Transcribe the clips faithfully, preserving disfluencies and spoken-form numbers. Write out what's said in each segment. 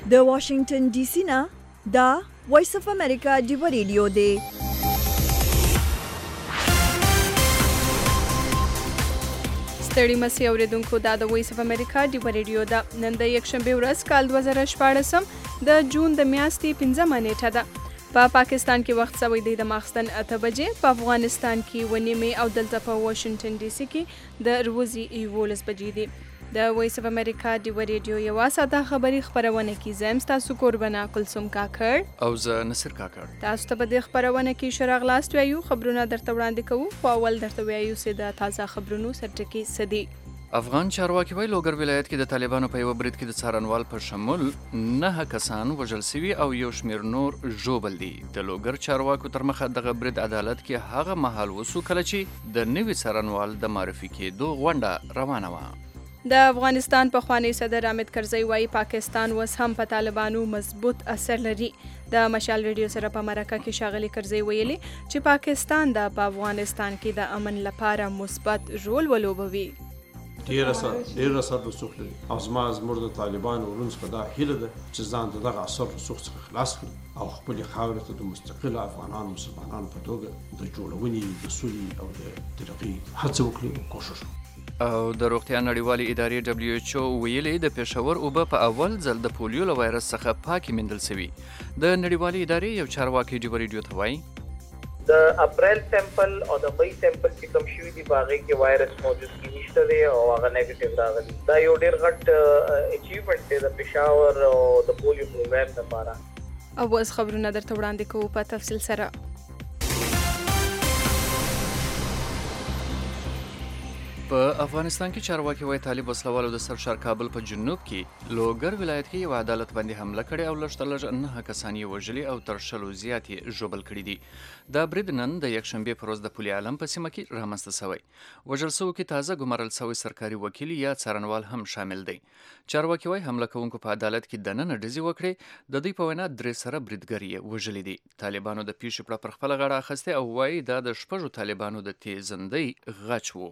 د واشنگټن ډي سي نه دا وایس اف امریکا دی ریډیو دی. ستړي مسي اوریدونکو دا د وایس اف امریکا دی ریډیو دا. نن د یکشنبه ورځ کال دوه زره شپاړسم د جون د میاشتې پنځمه نیټه ده. په پاکستان کې وخت سوی دی د ماخستن اته بجې، په افغانستان کې ونی می او دلته په واشنگټن ډي سي کې د روزي یولس بجې دي. د وایس اف امریکا دی ریډیو یو ساده خبری خبرونه کې زم تاسو قربانا کلثوم کاکړ او زه نصر کاکړ. تاسو ته په دې خبرونه کې شرغ لاست ویو خبرونه درته وړاندې کوو. خو اول درته ویو سه د تازه خبرونو سرټکی سدي. افغان چارواکي وایي لوګر ولایت کې د طالبانو په یو برید کې د څارنوال په شمول نه کسان وژل شوي او یو شمیر نور ژوبل دي. د لوګر چارواکو تر مخه دغه برید عدالت کې هغه مهال وسو کله چې د نوي څارنوال د معرفي کېدو غونډه روانه وه. د افغانستان پخوانی صدر حامد کرزي وایي پاکستان اوس هم په طالبانو مضبوط اثر لري. د مشال ریډیو سره په مرکه کې ښاغلي کرزي ویلي چې پاکستان د په افغانستان کې د امن لپاره مثبت رول ولوبوي. ډیر اثر ډیر اثر رسوخ لري او زما زموږ د طالبانو ورونو څخه دا هیله ده چې ځان دغه اثر رسوخ څخه خلاص کړي او خپل خاورې ته د مستقل افغانانو مسلمانانو په توګه د جوړونې د سولې او د ترقۍ هڅه وکړي او کوشش وکړي. او د روغتیا نړیوالې ادارې دبلیو ایچ او ویلي د پېښور اوبه په اول ځل د پولیو له وایرس څخه پاکې موندل شوي. د نړیوالې ادارې یو چارواکي ډیو ریډیو ته وایي د اپریل سیمپل او د مئی سیمپل چې کوم شوي دي په هغې کې وایرس موجود کې نشته دی او هغه نیګیټیو راغلی. دا یو ډېر غټ اچیومنټ دی د پېښور او د پولیو پروګرام لپاره. او اوس خبرونه درته وړاندې کوو په تفصیل سره. په افغانستان کې چارواکي وایي طالب وسلوالو د سرشار کابل په جنوب کې لوګر ولایت کې یو عدالت باندې حمله کړې او لږ تر لږه نهه کسان یې وژلي او تر شلو زیات یې ژوبل کړي دي. دا برید نن د یکشنبې په ورځ د پل عالم په سیمه کې رامنځته شوی. وژل شوو کې تازه ګمارل شوی سرکاري وکیل یا څارنوال هم شامل دی. چارواکي وایي حمله کوونکو په عدالت کې دننه ډزې وکړې. د دوی په وینا درې سره بریدګر یې وژلي دي. طالبانو د پیښې پړه پر خپله غاړه اخیستې او وایي دا د شپږو طالبانو د تیزندۍ غچ و.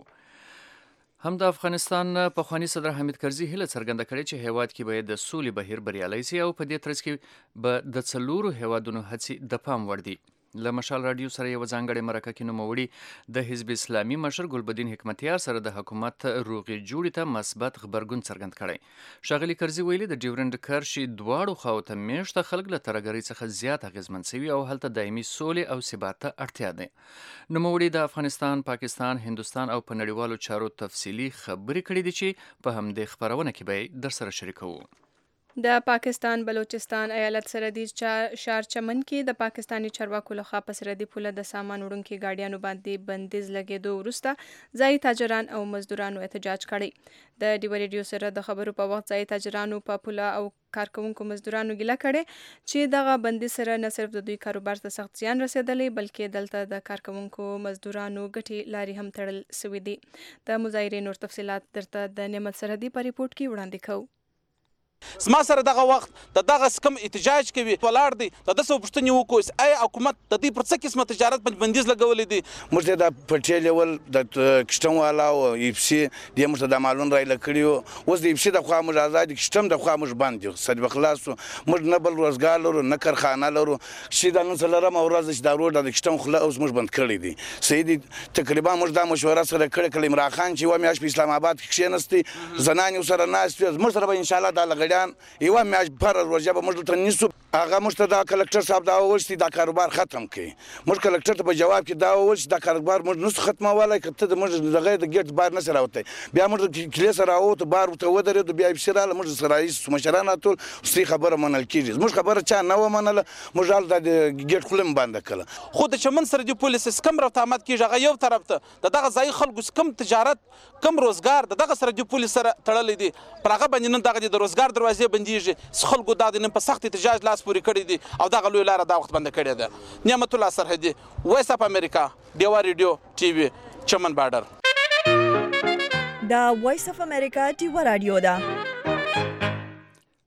هم د افغانستان پخوانی صدر حامد کرزي هیله څرګنده کړې چې هیواد کې باید د سولې بهیر بریالی سي او په دې ترڅ کې به د څلورو هیوادونو هڅې د پام وړ دي. له مشال رادیو سره یو ځانګړې مرکه کې نوموړي د حزب اسلامي مشر ګلبدین حکمتیار سره د حکومت روغې جوړې ته مثبت غبرګون څرګند کړی. ښاغلي کرزي ویلي د ډیورنډ کرښې دواړو خواو ته میشته خلک له ترهګرۍ څخه زیات اغېزمن شوي او هلته دایمي سولې او ثبات ته اړتیا ده. نوموړي د افغانستان، پاکستان، هندوستان او په نړیوالو چارو تفصیلي خبرې کړې دي چې په همدې خپرونه کې به در سره شریکوو. د پاکستان بلوچستان ایالت سرحدي شار چمن کې د پاکستانی چارواکو لخوا په سرحدي پوله د سامان وړونکي ګاډیانو باندې بندیز لګېدو وروسته ځایي تاجران او مزدورانو احتجاج کړی. د ډیو ریډیو سره د خبرو په وخت ځایي تاجرانو په پوله او کارکوونکو مزدورانو ګیله کړې چې دغه بندیز سره نه صرف د دوی کاروبار ته سخت زیان رسېدلی بلکې دلته د کارکوونکو مزدورانو ګټې لارې هم تړل سوي دي. د مظاهرې نور تفصیلات درته د نعمت سرحدي په ریپورټ کې وړاندې کوو. زما سره دغه وخت د دغه کم احتجاج کوي ولاړ دی د داسې پوښتنې وکړو آیا حکومت د دې پر څه قسمه تجارت باندې بندیز لګولی دی. موږ د پټې لیول د کشتم والا او ایپسي دې موږ ته د مالون رایله کړي وو. اوس د ایپسي د خوا موږ آزاد کشتم د خوا موږ بند یو صد بخلاص موږ نه بل روزګار لرو نه کارخانه لرو. چې د نن څلورمه ورځ چې دا روډ د کشتم خوله اوس موږ بند کړی دی. سیدي تقریبا موږ دا مشوره سره کړې کله عمران خان چې و میاش په اسلام آباد کې کښېنستی زنان یو سره ناست موږ سره به ان شاء الله دا لګړیان یو میاش پر ورځ به موږ ته نیسو. هغه موږ ته دا کلکټر صاحب دا وویل چې دا کاروبار ختم کړي. موږ کلکټر ته په جواب کې دا وویل چې دا کاروبار موږ نسو ختمولی که ته د موږ دغه د ګیټ بار نسې راوتی. بیا موږ د کلې سره راووتو بار ورته ودرېدو بیا ایپسي راغله موږ سره رئیس مشران راټول ستاسې خبره منل کېږي. زموږ خبره چا نه ومنله موږ هلته د ګیټ خوله مې بنده کړله. خو د چمن سرحدي پولیس کم رفتامت کېږي هغه یو طرف ته د دغه ځایي خلکو کم تجارت کم روزګار د دغه سرحدي پولیس سره تړلی دی. پر هغه باندې نن دغه د روزګار دروازې بندېږي. خلکو دا د نن په سخت احتجاج لاس پورې کړی دی او دغه لوی لاره دا وخت بنده کړې ده. نعمت الله سرحدي وایس اف امریکا ډیوا ریډیو ټي وي چمن بارډر. دا وایس اف امریکا ډیوا رادیو ده.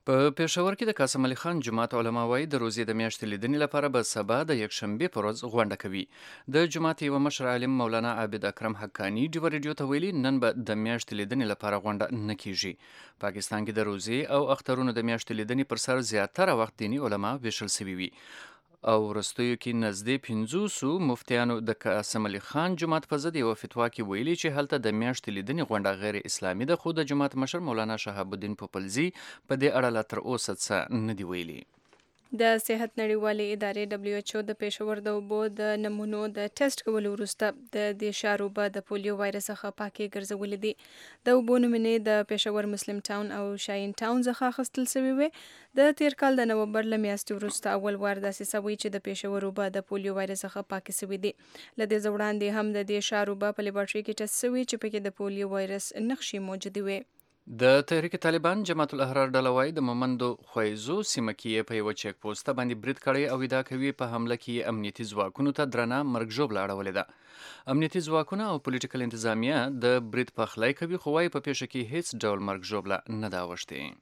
په پېښور کې د قاسم علي خان جومات علما وایي د روزې د میاشتې لیدنې لپاره به سبا د یکشنبې په ورځ غونډه کوي. د جومات یوه مشر عالم مولانا عابد اکرم حقانی ډیو ریډیو ته ویلي نن به د میاشتې لیدنې لپاره غونډه نه کیږي. پاکستان کې د روزې او اخترونو د میاشتې لیدنې پر سر زیاتره وخت دیني علما ویشل سوي وي او وروستیو کې نږدې پنځوسو مفتیانو د قاسم علي خان جومات په ضد یوه فتوا کې ویلي چې هلته د میاشتې لیدنې غونډه غیر اسلامي ده، خو د جومات مشر مولانا شهاب الدین پوپلزي په دې اړه لا تر اوسه څه نه دي ویلي. د صحت نړیوالې ادارې دبلیو ایچ او د پېښور د اوبو د نمونو د ټیسټ کولو وروسته د دې ښار اوبه د پولیو وایرس څخه پاکې ګرځولې دي. د اوبو نمونې د پېښور مسلم ټاون او شاهین ټاون څخه اخیستل شوې وې. د تیر کال د نومبر له میاشتې وروسته اول وار داسې شوی چې د پېښور اوبه د پولیو وایرس څخه پاکې شوې دي. له دې وړاندې هم د دې ښار اوبه په لیبارټري کې ټیسټ شوي چې پکې د پولیو وایرس نښې موجودې وې. د تحریک طالبان جماعت الاحرار ډله وایي د مومندو خویزو سیمه کې په یوه چیک پوسټه باندې برید کړی او ادعا کوي په حمله کې امنیتي ځواکونو ته درنه مرګ ژوبله اړولې ده. امنیتي ځواکونه او پولیټیکل انتظامیه د برید پخلی کوي، خو وایي په پیښه کې هیڅ ډول مرګ ژوبله نه ده اوښتې.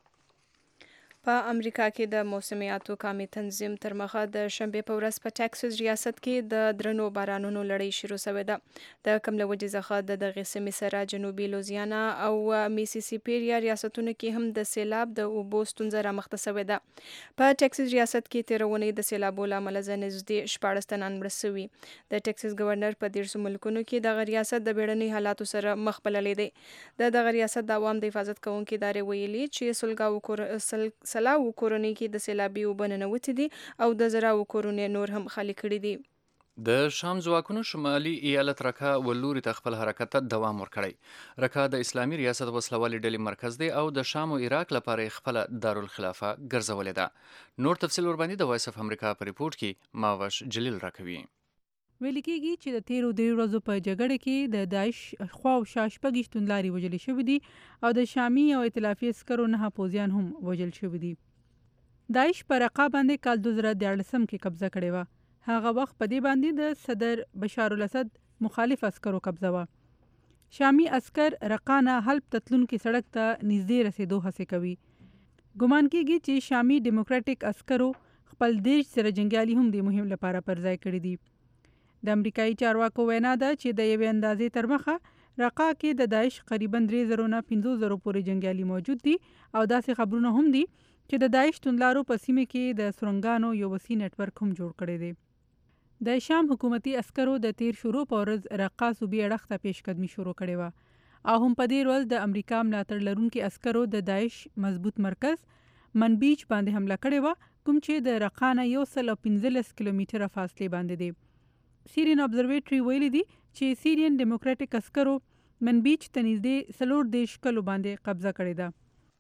په امریکا کې د موسمیاتو قامي تنظیم تر مخه د شنبې په ورځ په ټکساس ریاست کې د درنو بارانونو لړۍ شروع شوې ده. د کم له وجې څخه د دغې سیمې سره جنوبي لوزیانا او میسیسیپي ریاستونو کې هم د سیلاب د اوبو ستونزه رامخته شوې ده. په ټکساس ریاست کې تېره اونۍ د سیلابو له امله نږدې شپاړس تنان مړه شوي. د ټکساس ګورنر په دیرشو ملکونو کې دغه ریاست د بیړني حالاتو سره مخ بللی دی. د دغه ریاست د عوام د حفاظت کوونکي ادارې ویلي چې سلګاو کور سلاو کورنۍ کې د سیلابي اوبه ننوتې دي او د زراو کورونه نور هم خالي کړي دي. د شام ځواکونو شمالي ایالت رکا ولوري ته خپل حرکت ته دوام ورکړی. رکا د اسلامي ریاست وسلوالې ډلې مرکز دی او د شام او عراق لپاره خپل دارالخلافه ګرځولې ده. نور تفصیل ورباندې د وایس اف امریکا په ریپورت کې ماوش جلیل راکوي. ویل کېږي چې د تیرو درې ورځو په جګړه کې د داعش خوا او شا شپږ توندلاري وژل شوي دي او د شامي او ائتلافي عسکرو نهه پوځیان هم وژل شوي دي. داعش په رقا باندې کال دوه زره دیارلسم کې قبضه کړې وه. هغه وخت په دې باندې د صدر بشار الاسد مخالف عسکرو قبضه وه. شامي عسکر رقا نه حلب ته تلونکي سړک ته نږدې رسېدو هڅې کوي. ګمان کېږي چې شامي ډیموکراټیک عسکرو خپل دیش سره جنګیالي هم د مهم لپاره پر ځای کړي دي. د امریکایي چارواکو وینا ده چې د یوې اندازې تر مخه رقا کې د داعش قریبا درې زرو نه پنځو زرو پورې جنګیالي موجود دي او داسې خبرونه هم دي چې د داعش توندلارو په سیمه کې د سرنګانو یو وسیع نټورک هم جوړ کړی دی. د شام حکومتي عسکرو د تیر شروع په ورځ رقا صوبې اړخ ته پیشقدمي شروع کړې وه او هم په دې ورځ د امریکا ملاتړ لرونکي عسکرو د داعش مضبوط مرکز منبیج باندې حمله کړې وه، کوم چې د رقا نه یو سل او پنځلس کیلومتره فاصلې باندې دی. سیرین ابزرویټري ویلي دي چې سیرین ډیموکراټیک عسکرو منبیج ته نږدې څلور دېرش کلو باندې قبضه کړې ده.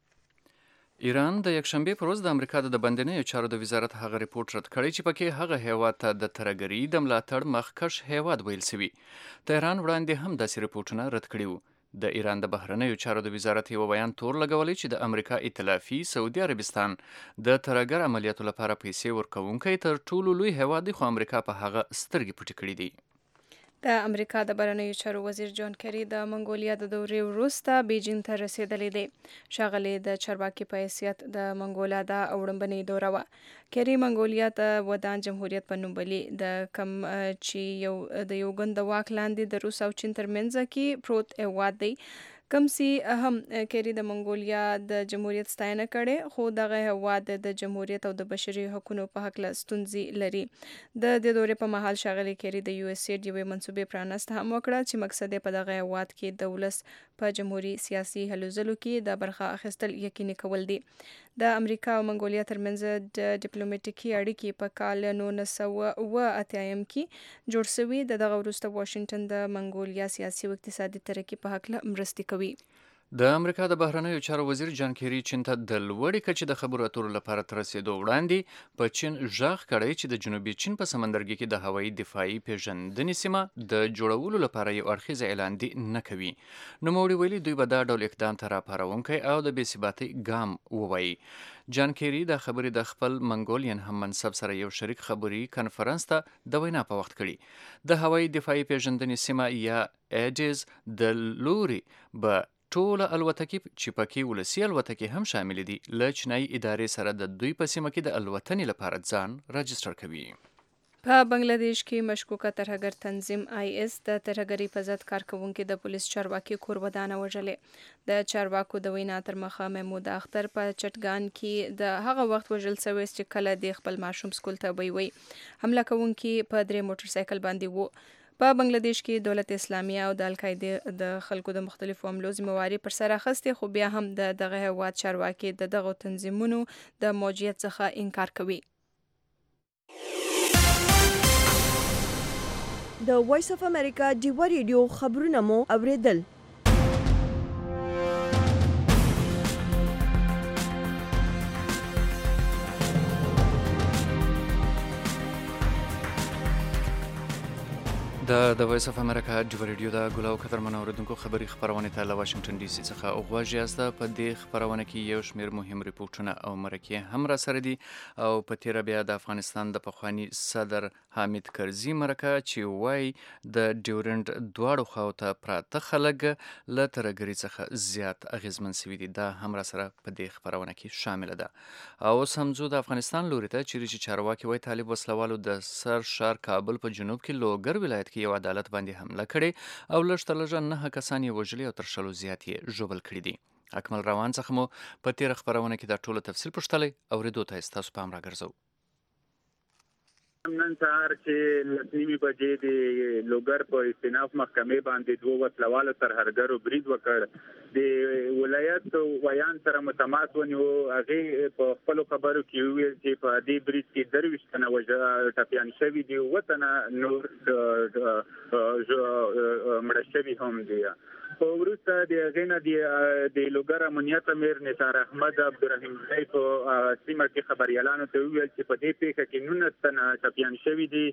ایران د یکشنبې پر ورځ د امریکا د بندنیو چارو د وزارت هغه ریپورت رد کړی چې پکې هغه هیواد ته د ترهګرۍ د ملاتړ مخکښ هیواد ویل سوي. تهران وړاندې هم داسې ریپورټونه رد کړي وو. د ایران د بهرنیو چارو د وزارت یو بیان تور لګولی چې د امریکا ائتلافي سعودي عربستان د ترهګر عملیاتو لپاره پیسې ورکوونکی تر ټولو لوی هیواد دی، خو امریکا په هغه سترګې پټې کړې دي. د امریکا د بهرنیو چارو وزیر جان کری د منګولیا د دورې وروسته بیجینګ ته رسیدلی دی. ښاغلی د چارواکي په حیثیت د منګولا دا وړاندنۍ دوره وه. کری منګولیا ته ودان جمهوریت په نوم بلي، د کم چې یو د یو ګوند د واک لاندې د روس او چین ترمنځ کې پروت هیواد دی. کم سي هم کری د منګولیا د جمهوریت ستاینه کړې، خو دغه هیواد د جمهوریت او د بشري حقوقو په هکله ستونزې لري. د دې دورې په مهال ښاغلی کری د یو اس ایډ یوې منصوبې پرانست هم وکړه چې مقصد یې په دغه هیواد کې د ولس په جمهوري سیاسي هلو ځلو کې د برخه اخیستل یقیني کول دي. د امریکا او منګولیا ترمنځ د ډیپلوماټیکي اړیکې په کال نولس سوه اوه اتیایم کې جوړ شوي. د دغه وروسته واشنګټن د منګولیا سیاسي او اقتصادي ترقي په هکله مرستې کوي. د امریکا د بهرنیو چارو وزیر جان کیری چین ته د لوړې کچې د خبرو اترو لپاره تر رسېدو وړاندې په چین غږ کړی چې د جنوبي چین په سمندرګي کې د هوایي دفاعي پیژندنې سیمه د جوړولو لپاره یو اړخیز اعلان دی نه کوي. نوموړي ویلي دوی به دا ډول اقدام ته راپارونکی او د بې ثباتۍ ګام ووایي. جان کیری دا خبرې د خپل منګولین هم منصب سره یو شریک خبري کنفرانس ته د وینا په وخت کړي. د هوایي دفاعي پیژندنې سیمه یا ایډیز د لوري به ټوله الوتکې چې پکې ولسي الوتکې هم شامل دي له چینایي ادارې سره د دوی په سیمه کې د الوتنې لپاره ځان راجستر کوي. په بنگلاديش کې مشکوکه ترهګر تنظیم آی اس د ترهګرۍ په ضد کارکونکو د پولیس چارواکي کور ودانه وژلې. د چارواکو د وینا تر مخه محمود اختر په چټګان کې د هغه وخت وژل شوی چې کله د خپل ماشوم سکول ته وی حمله کوونکي په درې موټر سایکل باندې وو. په بنگلاديش کې دولت اسلامي او د القاعده د خلکو د مختلفو حملو ذمہواري پر سر اخیستې، خو بیا هم د دغه هیواد چارواکي د دغه تنظیمونو د موجودیت څخه انکار کوي. د وایس اف امریکا ډیوا ریډیو خبرونه مو اوریدل. د د وایس اف امریکا ډیوا ریډیو د ګلاو قدرمن اوریدونکو خبري خبرونه ته له واشنگټن ډي سي څخه اوغواږي استه. په دې خبرونه کې یو شمیر مهم ریپورتونه او مرکې هم را سره دي او په تیر بیا د افغانستان د پخوانی صدر حامد کرزي مرکه چې وای د ډیورنډ دواړو خواو ته پراته خلک له ترهګرۍ څخه زیات اغیزمن شوي دي، دا هم را سره په دې خبرونه کې شامل ده. او اوس هم زه د افغانستان لوري ته چې چارواکي وای طالب وسلوالو د سر شهر کابل په جنوب کې لوګر ولایت یو عدالت باندې حمله کړې او لږ تر لږه نهه کسان یې وژلي او تر شلو زیات یې ژوبل کړي دي. اکمل روان څخه مو په تیره خبرونه کې دا ټوله تفصیل پوښتلی اورېدو ته یې ستاسو پام راګرځو. نن سهار چې لسنیمې بجې د لوګر په استیناف محکمې باندې دوه وسلوالو ترهګرو برید وکړ. د ولایت ویان سره متماس ونیو. هغې په خپلو خبرو کې وویل چې په دې برید کې درویشت تنه ټپیان شوي دي، اووه تنه نور مړه شوي هم دي. په وروسته د هغې نه د لوګر امنیت امیر نثار احمد عبدالرحیم ځای په سیمه کې خبریالانو ته وویل چې په دې پیښه کې نولس تنه ټپیان شوي دي.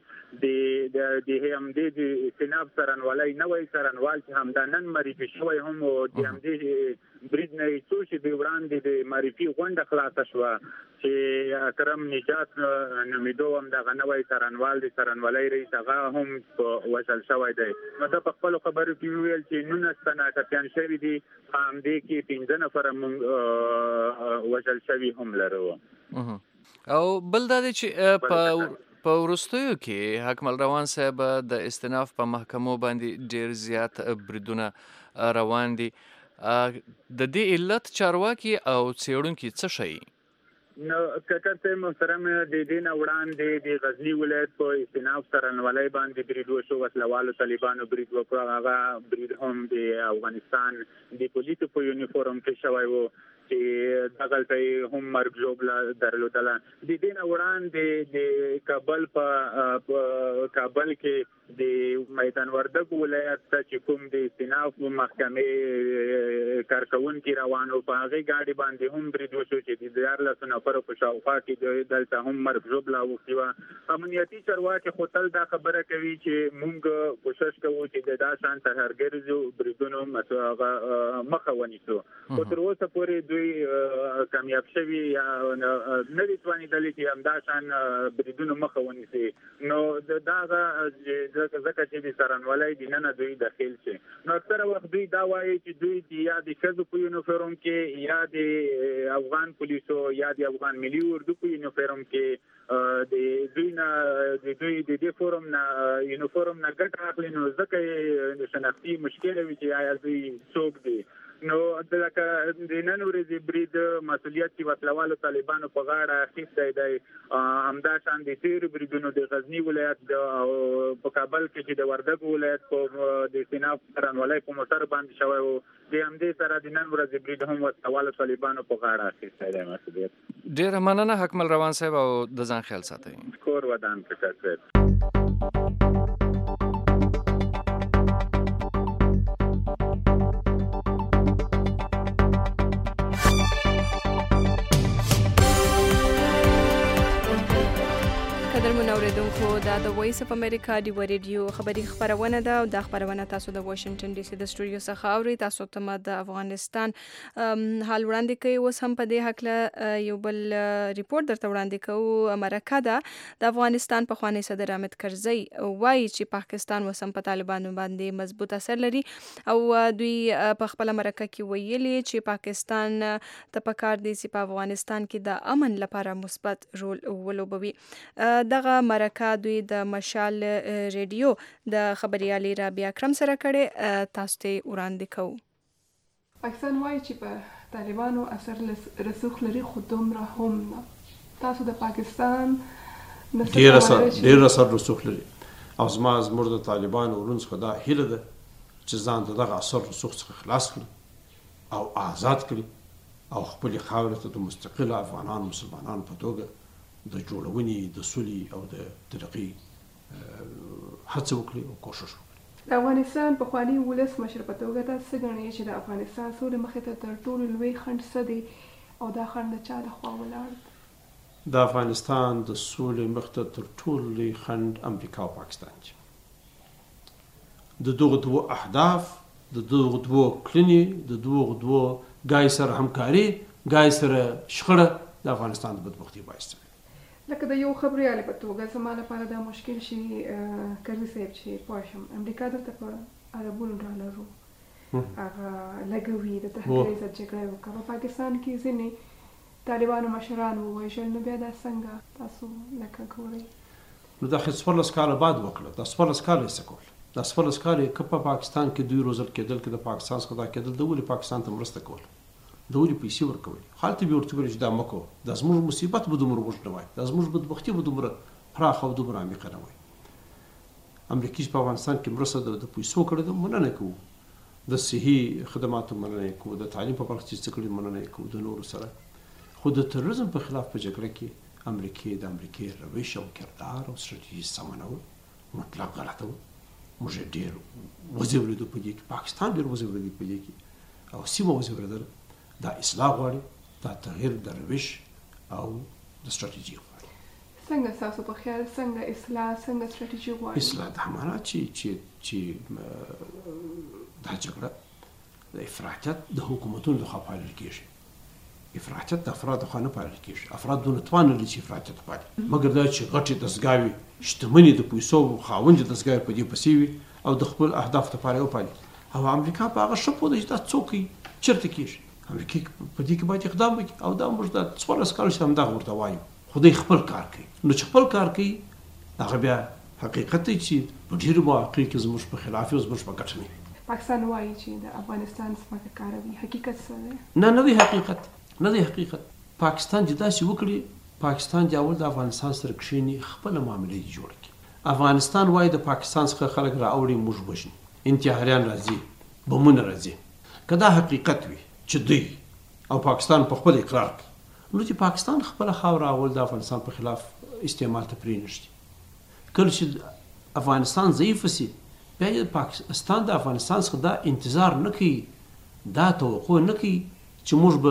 د همدې د استیناف څارنوالی نوی څارنوال چې همدا نن معرفي شوی هم و د همدې برید نه څو شېبې وړاندې د معرفي غونډه خلاصه شوه چې اکرم نجات نومیدو همدغه نوی څارنوال د څارنوالۍ رئیس هغه هم وژل شوی دی. نو ده په خپلو خبرو کې وویل چې نولس تنه ټپیان شوي دي، په همدې کې پنځه نفره موږ وژل شوي هم لرو. او بل دا دی چې په په وروستیو کې حکمل روان صاحب د استیناف په محکمو باندې ډیر زیات بریدونه روان دي. د دې علت چارواکي او څېړونکي څه شي؟ نو ککړ محترم د دې نه وړاندې د غزني ولایت په استیناف څارنوالۍ باندې برید وشو. وسلوالو طالبانو برید وکړ. هغه برید هم د افغانستان د پولیسو په یونیفورم کې شوی و چې دغلته هم مرګ ژوبله درلودله. د دې نه وړاندې د کابل په کابل کې د میدان وردګ ولایت ته چې کوم د استیناف محکمې کارکوونکي روان وو، په هغې ګاډي باندې هم برید وشو چې د دیارلسو نفرو په شاوخوا کې دلته هم مرګ ژوبله اوښتې وه. امنیتي چارواکي خو تل دا خبره کوي چې موږ کوشش کوو چې د دا شان ترهګریزو بریدونو مخه ونیسو، خو تر اوسه پورې دوی کامیاب شوي یا نه دي توانېدلي چې همدا شان بریدونو مخه ونیسي. نو دغه ځکه چې د څارنوالۍ دننه دوی داخل شي، نو اکثره وخت دوی دا وایي چې دوی یا د ښځو په یونیفورم کې یا د افغان پولیسو یا د افغان ملي اردو په یونیفورم کې د دوی نه د دوی د دې فورم نه یونیفورم نه ګټه اخلي، نو ځکه یې شناختي مشکله وي چې آیا دوی څوک دي. نو لکه د نن ورځې برید مسؤلیت چې وسلوالو طالبانو په غاړه اخیستی دی، همدا شان د تېرو بریدونو د غزني ولایت په کابل کې چې د وردګ ولایت په د استیناف څارنوالۍ په موټر باندې شوی و، د همدې سره د نن ورځې برید هم وسلوالو طالبانو په غاړه اخیستی دی مسؤلیت. ډېره مننه حکمل روان صاحب او د ځان خیال ساتئ. کور ودان کړه صاحب. محترمو اوریدونکو دا د وایس اف امریکا ډیو ریډیو خبری خبرونه ده او دا خبرونه تاسو د واشنگټن ډي سي د سټوډیو څخه اوري. تاسو ته د افغانستان حال وړاندې کوي. اوس هم په دې حق یو بل ریپورت درته وړاندې کوو. امریکا ده د افغانستان په خوانی صدر حامد کرزي وایي چې پاکستان وسم په طالبانو باندې مضبوط اثر لري او دوی په خپل امریکا کې ویلي چې پاکستان ته پکار دي چې په افغانستان کې د امن لپاره مثبت رول ولوبوي. دغه مرکه دوی د مشال ریډیو د خبريالي رابعه اکرم سره کړي. تاسو ته وړاندې کوو. پاکستان وایي چې په طالبانو اثر رسوخ لري خو دومره هم نه. تاسو د پاکستان ډیر اثر ډیر اثر رسوخ لري او زما زموږ د طالبانو ورونڅ خدا هیله ده چې ځان دغه اثر رسوخ څخه خلاص کړي او آزاد کړي او خپل خاورې ته د مستقل افغانان مسلمانان په توګه د جوړونې د سولې او د ترقۍ هڅه وکړي او کوشش وکړي. د افغانستان په خواني ولس مشر په توګه تاسو څه ګڼئ چې د افغانستان سولې مخې ته تر ټولو لوی خنډ څه دی او دا خنډ د چا لخوا ولاړ دی؟ د افغانستان د سولې مخې ته تر ټولو لوی خنډ امریکا او پاکستان دي. د دغو دوو اهداف د دغو دوو کړنې د دغو دوو ګای سره همکاري ګای سره شخړه د افغانستان د بدبختۍ باعث ده. لکه د یو خبريالي په توګه زما لپاره دا مشکل شي کرزي صاحب چې پوه شم امریکا دلته په عربونو ډالرو هغه لګوي د تحریري ضد جګړه وکړه. په پاکستان کې ځینې طالبانو مشران ووژل نو بیا دا څنګه تاسو لکه ګورئ؟ نو دا څوارلس کاله بعد وکړه. دا څوارلس کاله یې څه کول؟ دا څوارلس کاله که په پاکستان کې دوی روزل کېدل که د پاکستان څخه دا کېدل د ولې پاکستان ته مرسته کول د ولې پیسې ورکول حالت به ورته ویل چې دا مکو دا زموږ مصیبت به دومره اوږد نه وای دا زموږ بدبختي به دومره پراخه او دومره عمیقه نه وای. امریکا په افغانستان کې مرسته د پیسو کړې ده مننه کوو د صحي خدماتو مننه کوو د تعلیم په برخه کې څه کړي مننه کوو د نورو سره خو د تروریزم په خلاف په جګړه کې امریکا د امریکا روش او کردار او ستراتیژي سمونه و مطلق غلطه و. موږ ډېر وځوریدو په دې کې پاکستان ډېر وځوریدو په دې کې او سیمه وځوریدل دا اصلاح غواړي دا تغییر د روش او د ستراتیژي غواړي. څنګه تاسو په خیال څنګه اصلاح څنګه ستراتیژي غواړي؟ اصلاح د همانا چې چې چې دا جګړه د افراطیت د حکومتونو لخوا پالل کېږي. افراطیت د افرادو لخوا نه پالل کېږي. افراد دونه توان نه لري چې افراطیت پالي مګر دا چې غټې دستګاوې شتمنې د پیسو خاوندې دستګاوې په دې پسې وي او د خپل اهدافو لپاره وپالي او امریکا په هغه ښه پوهېده چې دا څوک چېرته کېږي. امریکا په دې کې باید اقدام وکړي او دا موږ د څوارلس کالو چې همدغه ورته وایو خو دوی خپل کار کوي. نو چې خپل کار کوي هغه بیا حقیقت دی چې په ډېرو مواقعو کې زموږ په خلاف او زموږ په ګټه نه. پاکستان وایي چې د افغانستان ځمکه کاروي حقیقت څه دی؟ نه نه دی حقیقت نه دی حقیقت. پاکستان چې داسې وکړي پاکستان چې اول د افغانستان سره کښېني خپله معاملې دې جوړه کړي. افغانستان وایي د پاکستان څخه خلک راوړي موږ وژني انتحاریان راځي بمونه راځي. که دا حقیقت وي چې دوی او پاکستان په خپل اقرار کوي نو چې پاکستان خپل خاوره اول د افغانستان په خلاف استعمال ته پرېنږدي. کله چې افغانستان ضعیف شي بیا پاکستان د افغانستان څخه دا انتظار نه کوي دا توقع نه کوي چې موږ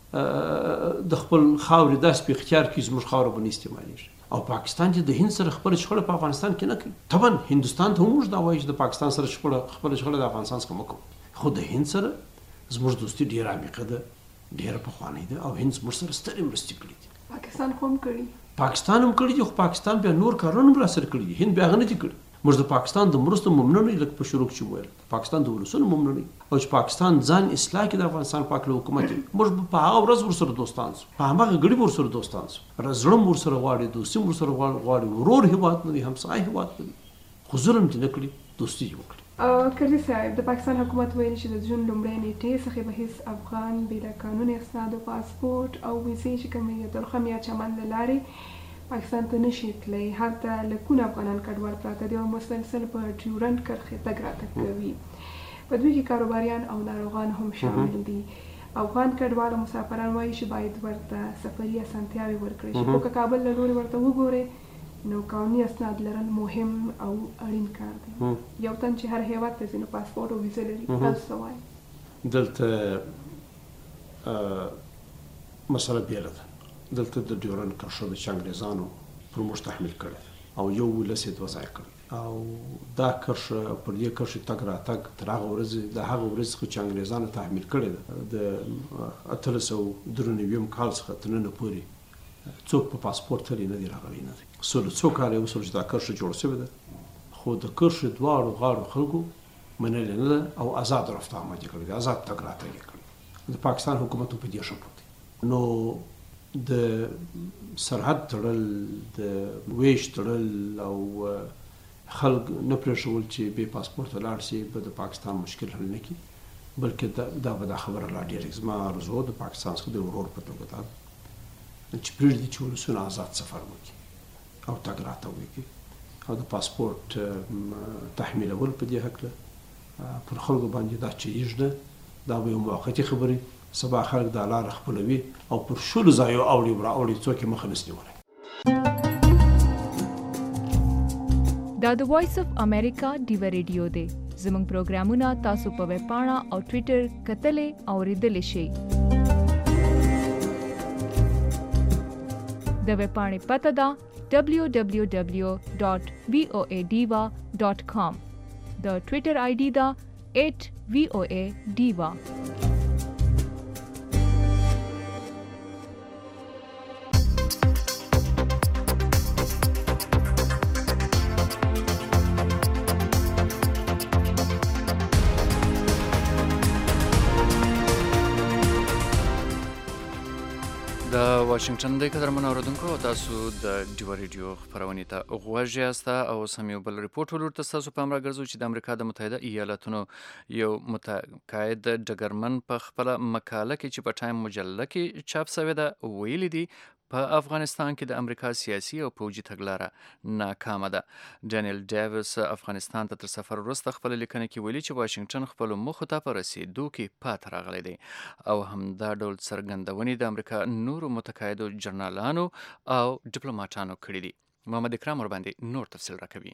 به د خپل خاورې داسې په اختیار کړي زموږ خاوره به نه استعمالېږي. او پاکستان چې د هند سره خپل شخړه په افغانستان کې نه کوي. طبعا هندوستان ته هم موږ دا وایو چې د پاکستان سره شخړه خپل شخړه د افغانستان څخه مه کوو خو د هند سره زموږ دوستي ډېره عمیقه ده ډېره پخوانۍ ده او هند زموږ سره سترې مرستې کړي دي. پاکستان خو هم کړي پاکستان هم کړي دي خو پاکستان بیا نور کارونه هم راسره کړي دي. هند بیا هغه نه دي کړي. موږ د پاکستان د مرستو ممنون یو لکه په شروع کې وویل پاکستان د ولسونو ممنون او چې پاکستان ځان اصلاح کړي د افغانستان پاک له حکومت موږ په هغه ورځ ورسره دوستان سو په هغه غړي ورسره دوستان سو زړه ورسره غواړي دوستي ورسره غواړي ورور هیواد نه دي همسایه هیواد نه دي خو ظلم دې نه کړي دوستي وکړي. کرزي صاحب د پاکستان حکومت ویلي چې د جون لومړۍ نیټې څخه به هیڅ افغان بې له قانوني اسنادو پاسپورټ او ویزې چې کومې یا ترخم یا چمن له لارې پاکستان ته نشي تللی. هلته لکونه افغانان کډوال پراته دي او مسلسل په ډیورنډ کرښې تګ راتګ کوي. په دوی کې کاروباریان او ناروغان هم شامل دي. افغان کډوال او مسافران وایي چې باید ورته سفري اسانتیاوې ورکړي شي خو که کابل له لورې ورته وګورئ نو قانوني اسناد لرل مهم او اړین کار دی. یو تن چې هر هیواد ته ځي نو پاسپورټ او ویزه لري. تاسو څه وایئ؟ دلته مسله بېله ده. دلته د ډیورنډ کرښه د چې انګریزانو پر موږ تحمیل کړې ده او یو ولس یې دوه ځای کړ او دا کرښه پر دې کرښې تګ راتګ تر هغه ورځې د هغه ورځې څخه چې انګریزانو تحمیل کړې ده د اتلس سوه درې نوي کال څخه تر ننه پورې څوک په پاسپورټ تللی نه دی راغلی نه دی سلو څو کاله یې وسول چې دا کرښه جوړه شوې ده خو د کرښې دواړو غاړو خلکو منلې نه ده او آزاد رفتار عملي کړی دی آزاد تګ راتګ یې کړی د پاکستان حکومت په دې ښه پوه دی نو د سرحد تړل د ویش تړل او خلک نه پرېښول چې بې پاسپورټه لاړ شي به د پاکستان مشکل حل نه کړي بلکې دا به دا خبره لا ډېره زما آرزو د پاکستان څخه د ورور په توګه دا چې پرېږدي چې ولسونه آزاد سفر وکړي او تګ راتګ وکړي او د پاسپورټ تحمیلول په دې هکله پر خلکو باندې دا چیږ ده دا به یو موقتي خبرې سبا خلک دا لاره خپلوي او پر شلو ځایو اوړي راوړي څوک یې مخه نشي نیولی دا د وایس اف امریکا ډیوه ریډیو دی زموږ پروګرامونه تاسو په ویب پاڼه او ټویټر کتلې او اوریدلی شئ د ویب پاڼې پته ده ډبلیو ډبلیو ډبلیو ډاټ وی او ای ډیوا ډاټ کام د ټویټر آی ډي ده ایټ وی او ای ډیوا د واشنگټن د قدرمن اوریدونکو تاسو د ډیو ریډیو خبرونه ته غوږ یاست او سم یو بل ریپورت ولرته تاسو په امر ګرځو چې د امریکا د متحده ایالاتونو یو متقاعد ډګرمن په خپل مقاله کې چې په ټایم مجله کې چاپ شوی ده ویلي دي په افغانستان کې د امریکا سیاسي او پوځي تګلاره ناکامه ده ډانیل ډیویس افغانستان ته تر سفر وروسته خپل لیکنه کې ویلي چې واشنگټن خپل موخو ته په رسیدو کې پاتې راغلی دی او همدا ډول څرګندونې د امریکا نورو متقاعدو جرنالانو او ډیپلوماټانو کړي دي محمد اکرام ورباندې نور تفصیل راکوي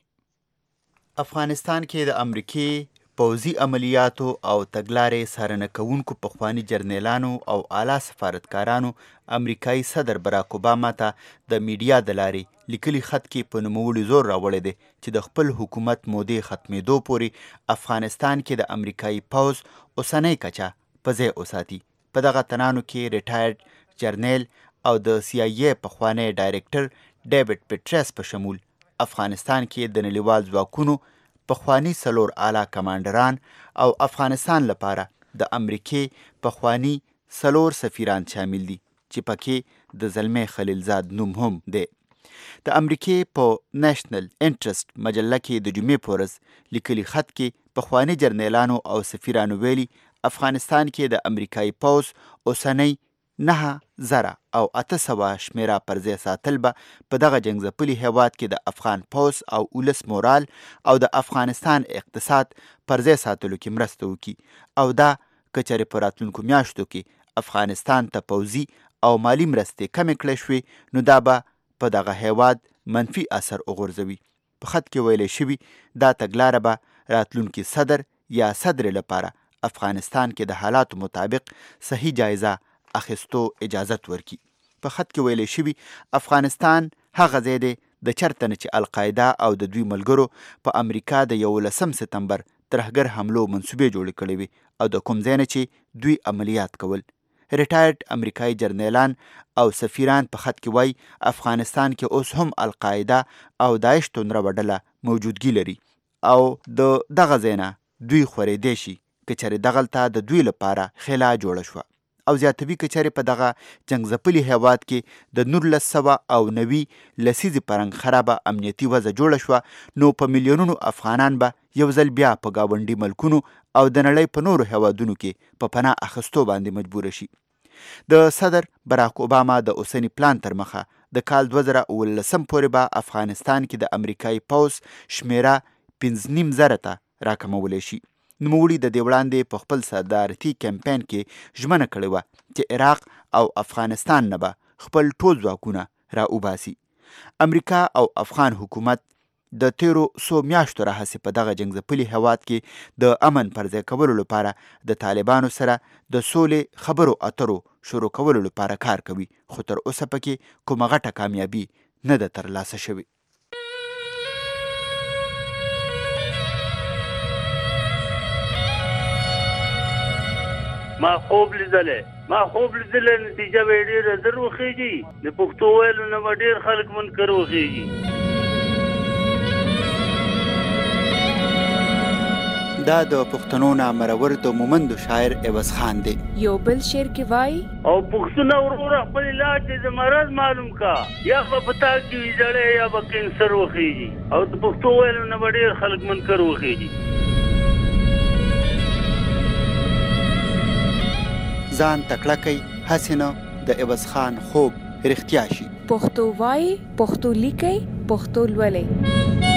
افغانستان کې د امریکای پوځي عملیاتو او تګلارې څارنه کوونکو پخواني جرنیلانو او اعلی سفارتکارانو امریکایي صدر براک اوباما ته د میډیا د لارې لیکلي خط کې په نوموړي زور راوړی دی چې د خپل حکومت مودې ختمېدو پورې افغانستان کې د امریکایي پوځ اوسنۍ کچه په ځای وساتي په دغه تنانو کې ریټایرډ جرنیل او د سی آی ای پخوانی ډایرکټر ډیوډ پیټرس په شمول افغانستان کې د نړیوال ځواکونو پخوانی سلور اعلی کمانډران او افغانستان لپاره د امریکې پخوانی سلور سفیران شامل دي چې پکې د زلمی خلیلزاد نوم هم دی د امریکې په نېشنل انټرست مجله کې د جمعې په ورځ لیکلي خط کې پخوانی جرنیلانو او سفیرانو ویلي افغانستان کې د امریکایي پوځ اوسنۍ نه زره او اته سوه شمیره پر ځای ساتل به په دغه جنګ ځپلي هیواد کې د افغان پوځ او ولس مورال او د افغانستان اقتصاد پر ځای ساتلو کې مرسته وکړي او دا که چېرې په راتلونکو میاشتو کې افغانستان ته پوځي او مالی مرستې کمې کړی شوې نو دا به په دغه هیواد منفي اثر وغورځوي په خط کې ویلی شوي دا تګلاره به راتلونکي صدر یا صدرې لپاره افغانستان کې د حالاتو مطابق صحیح جایزه اخیستو اجازت ورکي په خط کې ویلی شوي افغانستان هغه ځای دی د چرته نه چې القاعده او د دوی ملګرو په امریکا د یولسم ستمبر ترهګر حملو منصوبې جوړې کړې وي او د کوم ځای نه چې دوی عملیات کول ریټایرډ امریکایي جرنیلان او سفیران په خط کې وایي افغانستان کې اوس هم القاعده او داعش تندره ډله موجودګي لري او د دغه ځای نه دوی خورېدی شي که چېرې دغلته د دوی لپاره خلا جوړه شوه او زیاتوي که چېرې په دغه جنګ ځپلي هیواد کې د نولس سوه او نوي لسیزې پرنګ خرابه امنیتي وضع جوړه شوه نو په میلیونونو افغانان به یو ځل بیا په ګاونډي ملکونو او د نړۍ په نورو هیوادونو کې په پناه اخیستو باندې مجبوره شي د صدر براک اوباما د اوسني پلان تر مخه د کال دوه زره اوولسم پورې به افغانستان کې د امریکایي پوځ شمیره پنځه نیم زره ته راکمولی شي نوموړي د دې وړاندې په خپل صدارتي کمپین کې ژمنه کړې وه چې عراق او افغانستان نه به خپل ټول ځواکونه را وباسي امریکا او افغان حکومت د تیرو څو میاشتو راهیسې په دغه جنګ ځپلي هیواد کې د امن پر ځای کولو لپاره د طالبانو سره د سولې خبرو اترو شروع کولو لپاره کار کوي خو تر اوسه پکې کومه غټه کامیابي نه ده ترلاسه شوې ما خوب لیدلې ما خوب لیدلې نتیجه به ډېره زر وخیږي د پښتو ویلو نه به ډېر خلک منکر وخیږي. دا د پښتنو نامرور د مومندو شاعر عوض خان دی. یو بل شعر کې وای او پښتون ورور خپل علاج د مرض معلوم کا یا په پتا کې جړې یا په کینسر وخیږي او د پښتو ویلو نه به ډېر خلک منکر وخیږي. ځان تکړه کوي هسې نه د عوض خان خوب رښتیا شي. پښتو وای پښتو لیکي پښتو لولئ.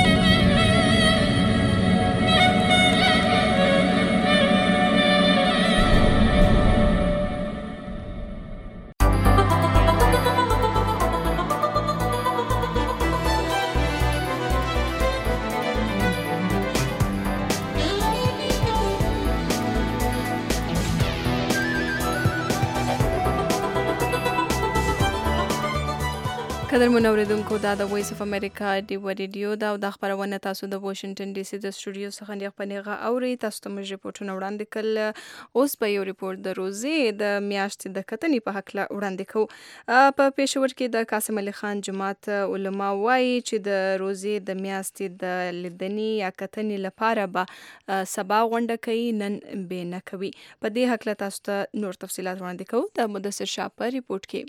قدر منوریدونکو دا د وایس اف امریکا ډیو ریډیو دا او د خبرونه تاسو د واشنگټن ډي سي د سټوډیو څخه نه خپنیغه اوري. تاسو ته موږ ریپورتونه وړاندې کړل. اوس په یو ریپورت د روزي د میاشتې د کتنې په حق لا وړاندې کوو. په پېښور کې د قاسم علي خان جماعت علما وایي چې د روزي د میاشتې د لیدنې یا کتنې لپاره به سبا غونډه کوي، نن به نه کوي. په دې حق لا تاسو ته نور تفصيلات وړاندې کوو. د مدثر شاه په ریپورت کې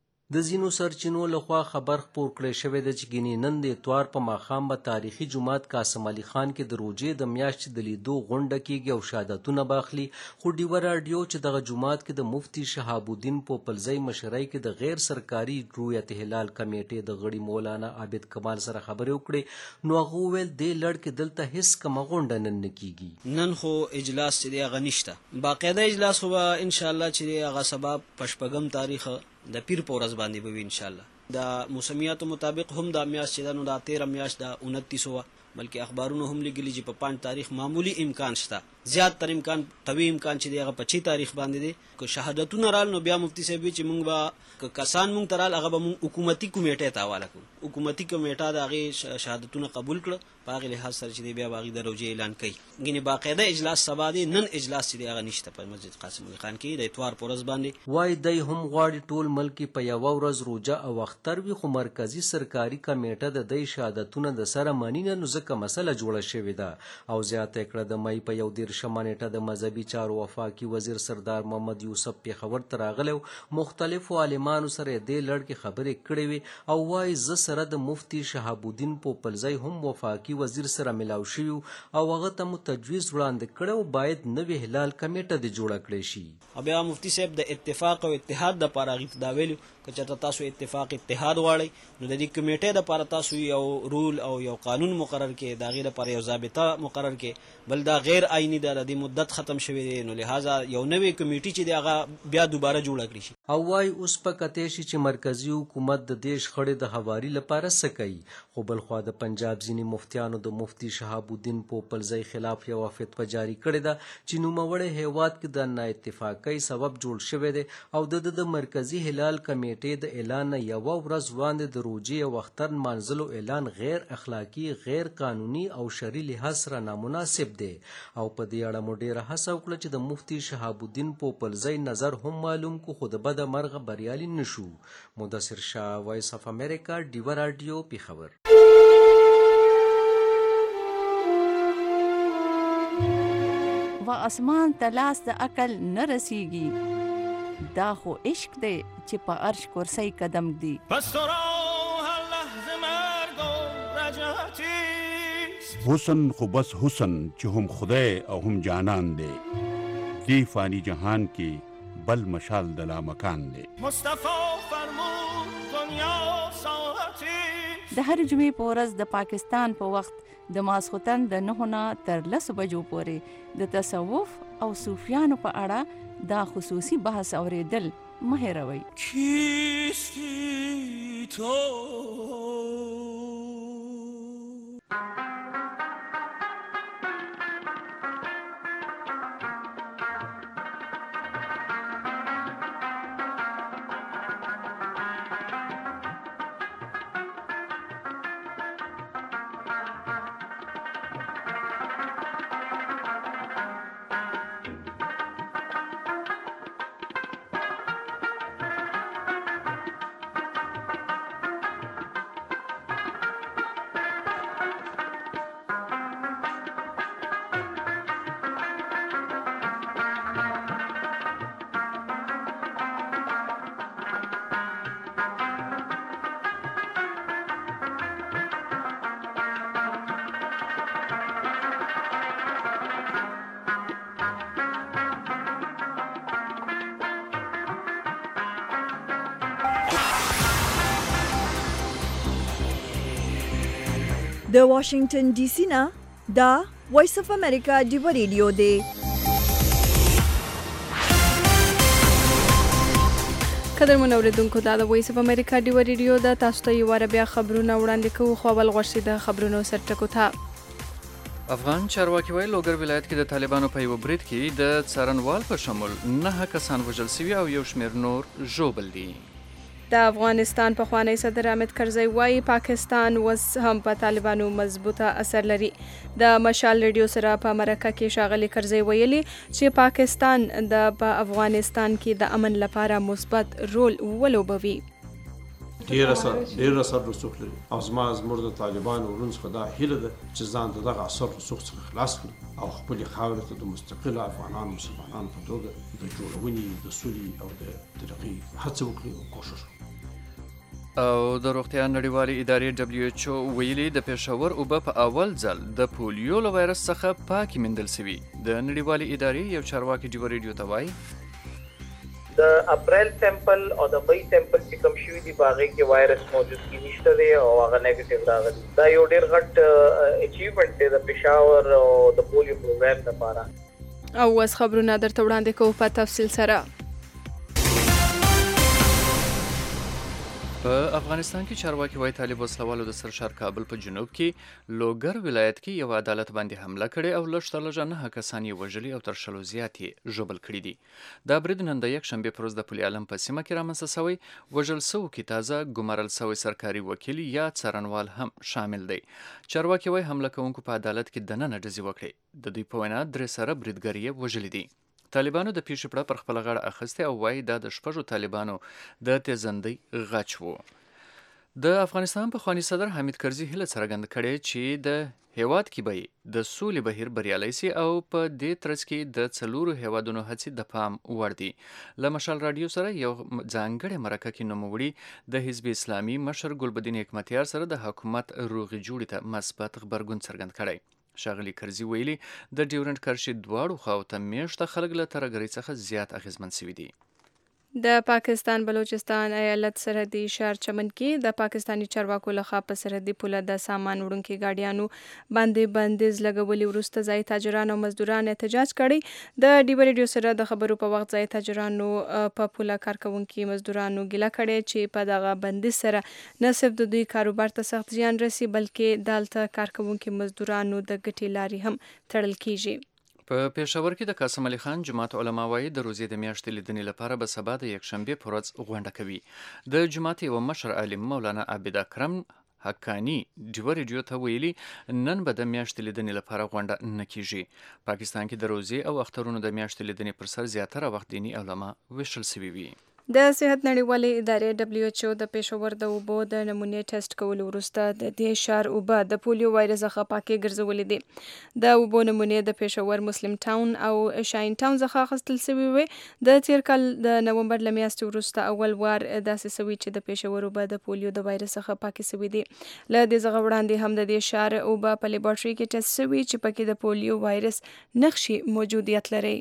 د ځینو سرچینو لخوا خبر خپور کړی شوی دی چې ګینې نن د اتوار په ماښام به تاریخي جومات قاسم علي خان کې د روژې د میاشتې د لیدو غونډه کیږي او شهادتونه به اخلي. خو ډیوه راډیو چې دغه جومات کې د مفتي شهاب الدین پوپلزی مشرۍ کې د غیر سرکاري رؤیت هلال کمیټې د غړي مولانا عابد کمال سره خبرې وکړې، نو هغه وویل دې لړ کې دلته هیڅ کومه غونډه نن نه کیږي. نن خو اجلاس چې دی هغه نشته، باقاعده اجلاس خو به انشاءالله چې دی هغه سبا په شپږم تاریخ د پیر په ورځ باندې به وي انشاءالله. د موسمیاتو مطابق هم دا میاشت چې ده نو دا تیره میاشت د انتیس وه، بلکې اخبارونو هم لیکلي چې په پنځ تاریخ معمولی امکان شته، زیات تر امکان قوي امکان چې دی هغه په چی تاریخ باندې دی. که شهادتونه رال نو بیا مفتي صاحب چې موږ به که کسان موږ ته رال هغه به موږ حکومتي کمیټې ته حواله کړو. حکومتي کمیټه د هغې شهادتونه قبول کړه، په هغې لحاظ سره چې دی بیا به هغې د روژې اعلان کوي. ګینې باقاعده اجلاس سبا دی، نن اجلاس چې دی هغه نشته په مسجد قاسم علي خان کې د اتوار په ورځ باندې. وایي دی هم غواړي ټول ملک کې په یوه ورځ روژه او اختر وي، خو مرکزي سرکاري کمیټه د دی شهادتونه د سره مني نه، نو ځکه مسله جوړه شوې ده. او زیاته یې کړه د مۍ په یو دېرشمه نیټه د مذهبي چارو وفاقي وزیر سردار محمد یوسف پېښور ته راغلی و، مختلفو عالمانو سره یې دې لړ کې خبرې کړې وې. او وایي زه سره د مفتي شهاب الدین پوپلزی هم وفاقي وزیر سره ملاو شوي او هغه ته مو تجویز وړاندې کړی و باید نوې هلال کمیټه دې جوړه کړی شي. بیا مفتي صاحب د اتفاق او اتحاد دپاره هغې ته دا ویلي که چېرته تاسو اتفاق اتحاد غواړئ نو د دې کمیټې دپاره تاسو یو رول او یو قانون مقرر کړئ، د هغې دپاره یو ضابطه مقرر کړئ. بل دا غیر آئیني ده، د دې مدت ختم شوی دی، نو لہذا یو نوې کمیټې چې دی هغه بیا دوباره جوړه کړي شي. او وایي اوس په کتی شي چې مرکزي حکومت د دې شخړې د هواري لپاره څه کوي. خو بلخوا د پنجاب ځینې مفتیانو د مفتي شهاب الدین پوپلزی خلاف یوه فتوا جاري کړې ده چې نوموړی هیواد کې د نا اتفاقۍ سبب جوړ شوی دی او د د مرکزي هلال کمیټې د اعلان نه یوه ورځ وړاندې د روژې او اختر نمانځلو اعلان غیر اخلاقي، غیر قانوني او شرعي لحاظ سره نامناسب دی. او په دې اړه مو ډېره هڅه وکړه چې د مفتي شهاب الدین پوپلزی نظر هم معلوم کو، خو د بده مرغه بریالي نشو. مدثر شاه، وایس اف امریکا، ډیوه راډیو، پېښور. و اسمان ته لاس د عقل نه رسیږي، دا خو عشق دی چې په عرش کرسی قدم دی. حسن خو بس حسن چې هم خدای او هم جانان دی، دی فانی جهان کې بل مشال د لامکان دی. د هر جمعې په ورځ د پاکستان په وخت د ماسخوتن د نهو نه تر لسو بجو پورې د تصوف او صوفیانو په اړه دا خصوصي بحث اوریدل مه هېروئ. کیستی تو د واشنگټن ډي سي نه دا وایس اف امریکا ډیو ریډیو دی. قدرمن اوریدونکو دا د وایس اف امریکا ډیو ریډیو د تاسو ته یو بیا خبرونه وړاندې کوو خو اول غوښتي د خبرونو سرټکو ته. افغان چارواکي وایي لوګر ولایت کې د طالبانو په یو برید کې د څارنوال په شمول نه کسان وژل شوي او یو شمېر نور ژوبل دي. د افغانستان پخوانی صدر حامد کرزی وایي پاکستان اوس هم په طالبانو مضبوطه اثر لري. د مشال ریډیو سره په مرکه کې ښاغلي کرزی ویلي چې پاکستان د په افغانستان کې د امن لپاره مثبت رول ولوبوي. ډیر اثر ډیر اثر رسوخ لري او زما زموږ د طالبانو ورونو څخه دا هیله ده چې ځان د دغه اثر رسوخ څخه خلاص کړي او خپلې خاورې ته د مستقل افغانانو مسلمانانو په توګه د جوړونې د سولې او د ترقۍ هڅه وکړي او کوشش وکړي. او د روغتیا نړیوالې ادارې دبلیو ایچ او ویلي د پېښور اوبه په اول ځل د پولیو له وایرس څخه پاکې موندل شوي. د نړیوالې ادارې یو چارواکي ډیو ریډیو ته وایي د اپریل سیمپل او د مئی سیمپل چې کوم شوي دي په هغې کې وایرس موجود کی نشته دی او هغه نیګیټیو راغلی. دا یو ډېر غټ اچیومنټ دی د پېښور او د پولیو پروګرام لپاره. او اوس خبرونه درته وړاندې کوو په تفصیل سره. په افغانستان کې چارواکي وایي طالب وسلوالو د سرشار کابل په جنوب کې لوګر ولایت کې یو عدالت باندې حمله کړې او لږ تر لږه نهه کسان یې وژلي او تر شلو زیات یې ژوبل کړي دي. دا برید نن د یکشنبې پر ورځ د پل عالم په سیمه کې رامنځته شوی. وژل شوو کې تازه ګمارل شوی سرکاري وکیل یا څارنوال هم شامل دی. چارواکي وایي حمله کوونکو په عدالت کې دننه ډزې وکړې. د دوی په وینا درې سره بریدګر یې وژلي دي. طالبانو د پیښې پړه پر خپله غاړه اخیستې او وایي دا د شپږو طالبانو د تیزندۍ غچ و. د افغانستان پخوانی صدر حامد کرزي هیله څرګنده کړې چې د هیواد کې به د سولې بهیر بریالی سي او په دې ترڅ کې د څلورو هیوادونو هڅې د پام وړ دي. له مشال راډیو سره یو ځانګړې مرکه کې نوموړي د حزب اسلامي مشر ګلبدین حکمتیار سره د حکومت روغې جوړې ته مثبت غبرګون څرګند کړی. ښاغلي کرزي ویلي د ډیورنډ کرښې دواړو خواو ته میشته خلک له ترهګرۍ څخه زیات اغېزمن شوي دي. د پاکستان بلوچستان ایالت سرحدي ښار چمن کې د پاکستاني چارواکو لخوا په سرحدي پوله د سامان وړونکي ګاډیانو باندې بندیز لګولي وروسته ځایي تاجران او مزدوران احتجاج کړی. د ډیو ریډیو سره د خبرو په وخت ځایي تاجرانو په پوله کارکوونکي مزدورانو ګیله کړې چې په دغه بندیز سره نه صرف د دوی کاروبار ته سخت زیان رسي بلکې دالته کارکوونکي مزدورانو د ګټې لارې هم تړل کیږي. په پېښور کې د قاسم علي خان جماعت علما وایي د روزې د میاشتې لیدنې لپاره به سبا د یکشنبې پر ورځ غونډه کوي. د جماعت یوه مشر عالم مولانا عابد اکرم حقانی ډیو ریډیو ته ویلي نن به د میاشتې لیدنې لپاره غونډه نه کیږي. پاکستان کې د روزې او اخترونو د میاشتې لیدنې پر سر زیاتره وخت دیني علما ویشل شوي وي. د صحت نړیوالې ادارې دبلیو ایچ او د پېښور د اوبو د نمونې ټیسټ کولو وروسته د دې ښار اوبه د پولیو وایرس څخه پاکې ګرځولې دي. د اوبو نمونې د پېښور مسلم ټاون او شاین ټاون څخه اخیستل شوي وي. د تیر کال د نومبر له میاشتې وروسته اول وار داسې شوي چې د پېښور اوبه د پولیو د وایرس څخه پاکې شوي دي. له دې څخه وړاندې هم د دې ښار اوبه په لیبارټري کې ټیسټ شوي چې پکې د پولیو وایرس نښې موجودیت لري.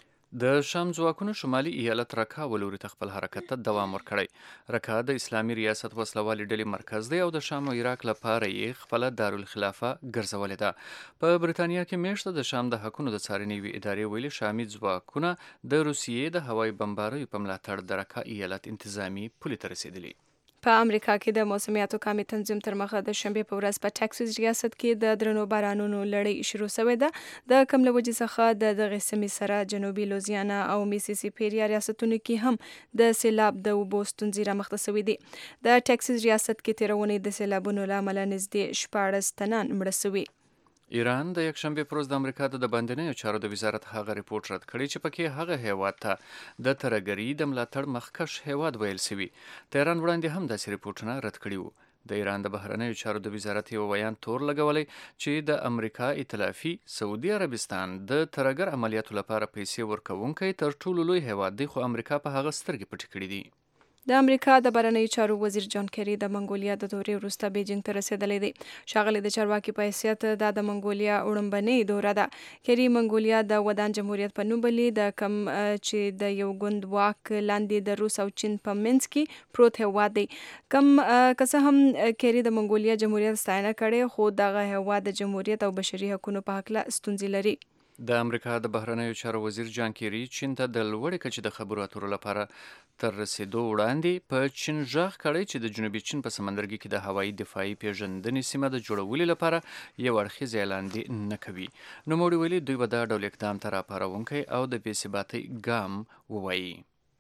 د شام ځواکونو شمالي ایالت رکا ولوري ته خپل حرکت ته دوام ورکړی. رکا د اسلامي ریاست وسلوالې ډلې مرکز دی او د شام او عراق لپاره یې خپله دارالخلافه ګرځولې ده. په بریتانیا کې میاشته د شام د حقونو د څارنې یوې ادارې ویلي شامي ځواکونه د روسیې د هوایي بمباریو په ملاتړ د رکا ایالت انتظامي پولې ته رسېدلي. په امریکا کې د موسمیاتو کامې تنظیم تر مخه د شنبې په ورځ په ټکساس ریاست کې د درنو بارانونو لړۍ شروع شوې ده. د کم له وجې څخه د دغې سیمې سره جنوبي لوزیانا او میسیسیپي ریاستونو کې هم د سیلاب د اوبو ستونزې رامخته شوې دي. د ټکساس ریاست کې تېره اونۍ د سیلابونو له امله نږدې شپاړس تنان مړه شوي. ایران د یکشنبې پر ورځ د امریکا د بهرنیو چارو د وزارت هغه ریپورت رد کړی چې پکې هغه هیواد ته د ترهګرۍ د ملاتړ مخکښ هیواد ویل شوي. تهران وړاندې هم داسې ریپورټونه رد کړي وو. د ایران د بهرنیو چارو د وزارت یو بیان تور لګولی چې د امریکا ائتلافي سعودي عربستان د ترهګر عملیاتو لپاره پیسې ورکوونکی تر ټولو لوی هیواد دی خو امریکا په هغه سترګې پټې کړې دي. د امریکا د بهرنیو چارو وزیر جان کری د منګولیا د دورې وروسته بیجینګ ته رسیدلی دی. ښاغلی د چارواکي په حیثیت دا د منګولیا وړومبنۍ دوره ده. کری منګولیا د ودان جمهوریت په نوم بلي، د کم چې د یو ګوند واک لاندې د روس او چین په منځ کې پروت هیواد دی. کم که څه هم کری د منګولیا جمهوریت ستاینه کړې، خو دغه هیواد د جمهوریت او بشري حقوقو په هکله ستونزې لري. د امریکا د بهرنیو چارو وزیر جان کیری چین ته د لوړې کچې د خبرو اترو لپاره تر رسیدو وړاندې په چین ژغ کړی چې د جنوبي چین په سمندرګي کې د هوایي دفاعي پیژندنې سیمه د جوړولو لپاره یو اړخیز اعلان نه کوي. نوموړي ویلي دوی به دا ډول اقدام ته راپارونکی او د بې ثباتۍ ګام ووایي.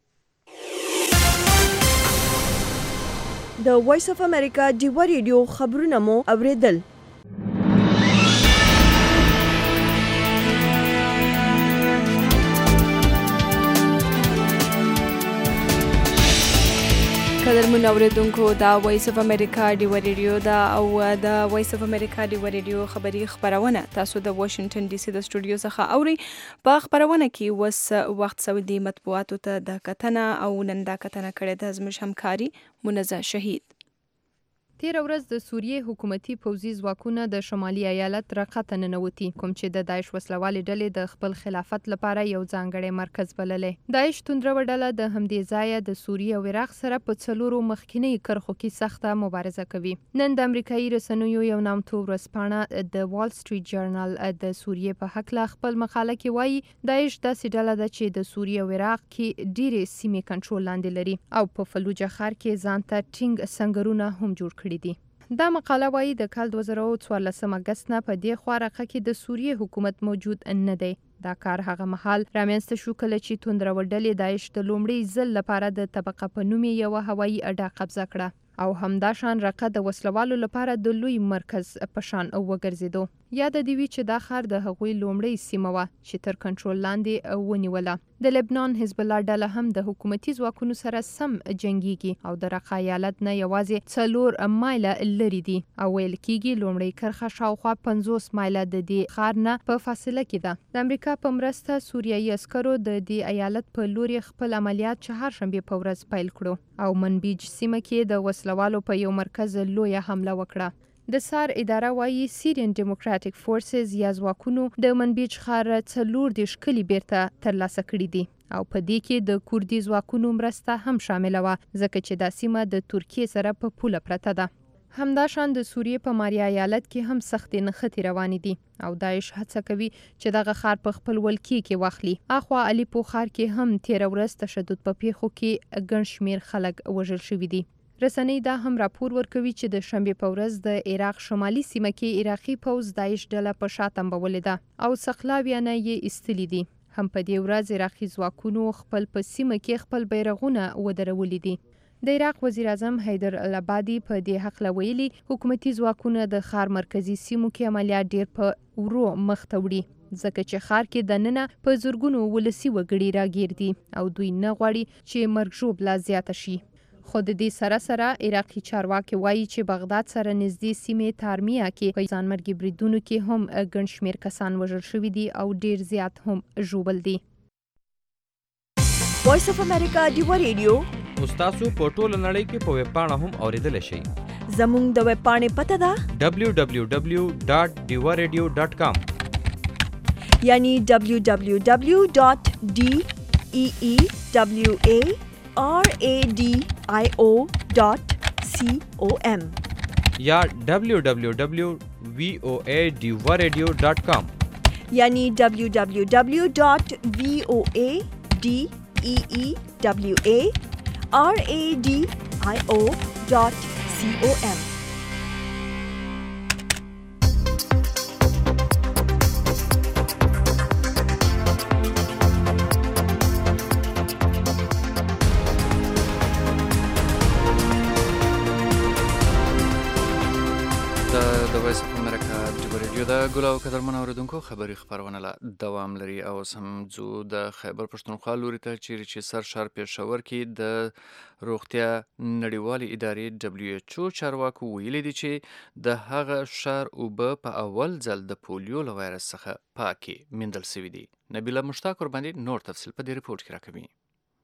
د وایس اف امریکا ډیوا ریډیو خبرونه مو اوریدل. قدرمن اوریدونکو، دا وایس اف امریکا ډیوا ریډیو دا او د وایس اف امریکا ډیوا ریډیو خبری خبرونه تاسو د واشنگټن ډي سي د سټوډیو څخه اوري. په خبرونه کې وس وخت سعودي مطبوعاتو ته د کتنه او نن دا کتنه کړې د زموږ همکاري منزه شهید. تیر ورځ د سوریې حکومتي پوځي ځواکونه د شمالي ایالت رقه ته ننوتي، کوم چې د داعش وسلوالې ډلې د خپل خلافت لپاره یو ځانګړی مرکز بللی. داعش توندروه ډله د همدې ځایه د سوریې او عراق سره په څلورو مخکینی کرښو کې سخته مبارزه کوي. نن د امریکایي رسنیو یو نامتو ورځپاڼه د وال سټریټ جرنل د سوریې په هکله خپل مقاله کې وایي داعش داسې ډله ده چې د سوریې او عراق کې ډېرې سیمې کنټرول لاندې لري او په فلوجه ښار کې ځان ته ټینګ سنګرونه هم جوړ کړي دي. دا مقاله وایي د کال دوه زره څوارلسم اګست نه په دې خوا رقه کې د سوریې حکومت موجود نه دی. دا کار هغه مهال رامنځته شو کله چې توندروه ډلې داعش د لومړي ځل لپاره د طبقه په نوم یوه هوایي اډه قبضه کړه او همداشان رقه د وسلوالو لپاره د لوی مرکز په شان وګرځېدو. یاد دې وي چې دا ښار د هغوی لومړۍ سیمه وه چې تر کنټرول لاندې ونیوله. د لبنان حزب الله ډله هم د حکومتي ځواکونو سره سم جنګیږي او د رقه ایالت نه یوازې څلور مایله لرې دي او ویل کېږي لومړۍ کرښه شاوخوا پنځوس مایله د دې ښار نه په فاصله کې ده. د امریکا په مرسته سوریایي عسکرو د دې ایالت په لوري خپل عملیات چهارشنبې په ورځ پیل کړو او منبیج سیمه کې د وسلوالو په یو مرکز لویه حمله وکړه. د سار اداره وایي سیرین ډیموکراتیک فورسز یا ځواکونو د منبیج ښار څلور دېرش کلي بیرته ترلاسه کړي دي او په دې کې د کوردي ځواکونو مرسته هم شامله وه ځکه چې دا سیمه د ترکیې سره په پوله پرته ده. همداشان د سوریې په ماریا ایالت کې هم سختې نښتې روانې دي او داعش هڅه کوي چې دغه ښار په خپل ولکې کې واخلي. اخوا الیپو ښار کې هم تیره ورځ تشدد په پیښو کې ګڼ شمېر خلک وژل شوي دي. رسنۍ دا هم راپور ورکوي چې د شنبې په ورځ د عراق شمالي سیمه کې عراقي پوځ داعش ډله په شا تنبولې ده او سخلاویانه یې ایستلي دي. هم په دې ورځ عراقي ځواکونو خپل په سیمه کې خپل بیرغونه ودرولي دي. د عراق وزیر اعظم حیدر العبادي په دې هکله ویلي حکومتي ځواکونه د ښار مرکزي سیمو کې عملیات ډیر په ورو مخ ته وړي ځکه چې ښار کې دننه په زرګونو ولسي وګړي راګیر دي او دوی نه غواړي چې مرګ ژوب لا زیاته شي. خو د دې سره سره عراقي چارواکي وایي چې بغداد سره نږدې سیمې تارمیه کې په ځانمرګي بریدونو کې هم ګڼ شمېر کسان وژل شوي دي او ډیر زیات هم ژوبل دي. وایس اف امریکا ډیوا ریډیو تاسو په ټوله نړۍ کې په ویب پاڼه هم اوریدلی شئ. زموږ د ویب پاڼې پته ده دبلیو دبلیو دبلیو ډاټ ډیوا ریډیو ډاټ کام یعنی دبلیو دبلیو دبلیو ډاټ ډي ای ای دبلیو ای آر اے ڈی آئی او ڈاٹ سی او ایم یا ڈبلیو ڈبلیو ڈبلیو وی او اے ڈیوا ریڈیو ڈاٹ کام یعنی ڈبلیو ڈبلیو ڈبلیو ڈاٹ وی او اے ڈی ای ای ڈبلیو اے آر اے ڈی آئی او ڈاٹ سی او ایم. د ګلاو قدرمن اوریدونکو خبري خبرونه لا دوام لري او سمځو د خیبر پښتونخوا لوري ته چیرې چې سر شهر پېښور کې د روغتیا نړیوالې ادارې دبلیو ایچ او چارواکو ویلي دي چې د هغه شهر اوبه په اول ځل د پولیو له وایرس څخه پاکې میندل شوي دي. نبیله مشتاق ورباندې نور تفصیل په دې ریپورت کې راکوي.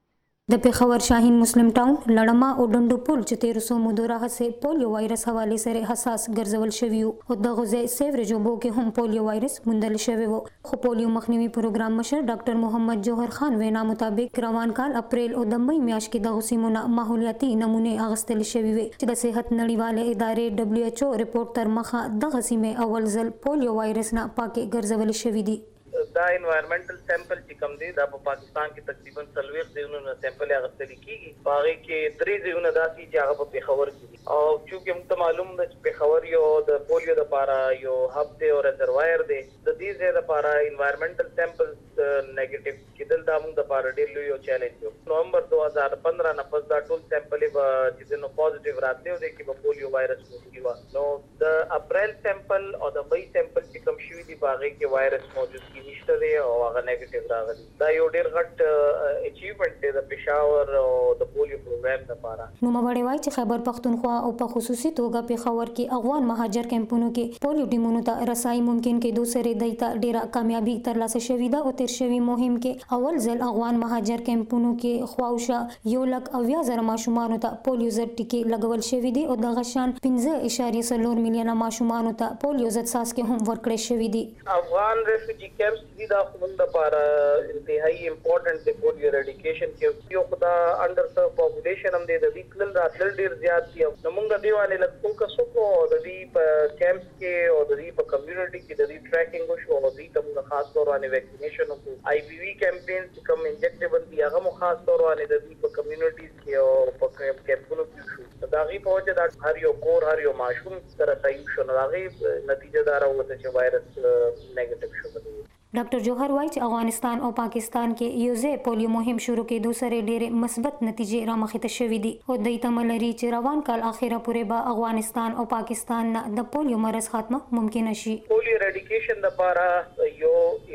د پیښور شاهین مسلم ټاون لړما او ډنډو پل چې تیر سو مودو راهسه پولیو وایرس حواله سره حساس ګرځول شوی او د غزه سیوریج وبو کې هم پولیو وایرس موندل شوی وو خو پولیو مخنیوي پروګرام مشر ډاکټر محمد جوهر خان وینا مطابق روان کال اپریل او د مې میاشت کې د غسیمونه ماحولیاتي نمونه اغستل شوی وي چې د صحت نړیواله ادارې دبليو ایچ او رپورت تر مخه د غسیمه اول ځل پولیو وایرس نه پاکه ګرځول شوی دی دا انوایرنمنټل سیمپل چې کوم دی دا په پاکستان کې تقریبا څلوېښت ځایونو سیمپل اخیستل کیږي په هغه کې درې ځایونه داسې چې هغه په پیښور کې دي او چې موږ ته معلوم ده چې پیښور یو د پولیو لپاره یو هب دی او ریزروایر دی د دې ځای لپاره انوایرنمنټل سیمپل نیگیټیو کېدل دا موږ لپاره ډېر لوی یو چیلنج و نومبر دو هزار پندرہ نه پس دا ټول سیمپل به چې نو پازیټیو راتلی و دی کې به پولیو وایرس موجود و نو د اپریل سیمپل او د مئی سیمپل چې کوم شوي دي په هغې کې وایرس موجود کی نشته دی او هغه نیگیټیو راغلی دا یو ډېر غټ اچیومنټ دی د پېښور او د پولیو پروګرام لپاره نوموړی وایي چې خیبر پښتونخوا او په خصوصي توګه پېښور کې افغان مهاجر کیمپونو کې پولیو ټیمونو ته رسایي ممکن کېدو سره دوی ته ډېره کامیابي ترلاسه شوې ده او تیر شوي مهم کې اول ځل افغان مهاجر کیمپونو کې خواوشا یو لک اویا زره ماشومانو ته پولیو ضد ټیکې لګول شوي دي او دغه شان پنځه اعشاریه څلور میلیونه ماشومانو ته پولیو ضد څاڅکي هم ورکړل شوي دي افغان ریفیوجی کیمپس دي دا خپل لپاره انتهایی امپورټنٹ دی پولیو اریډیکیشن کې یو خدا انډر سرو پاپولیشن هم دی د دې کلن راتل ډیر زیات دي نو موږ دی باندې لږ فوکس وکړو د دې په کیمپس کې او د دې په کمیونټي کې د دې ټریکینګ وشو او د دې ته خاص طور باندې ویکسینیشن وکړو آی پی وی کیمپین کوم انجیکټیبل دی هغه خاص طور باندې د دې په کمیونټیز کې او په کیمپونو کې شو دا غي په وجه د هر یو کور هر یو ماشوم سره صحیح شو نو هغه نتیجه دار وته چې وایرس نیگیټیو شو ډاکټر جوهر وایي چې افغانستان او پاکستان کې یو ځای پولیو مهم شروع کېدو سره ډېرې مثبت نتیجې رامخې ته شوې دي او دوی تمه لري چې روان کال اخره پورې به افغانستان او پاکستان نه د پولیو مرض خاتمه ممکن شي پولیو اریډیکیشن لپاره یو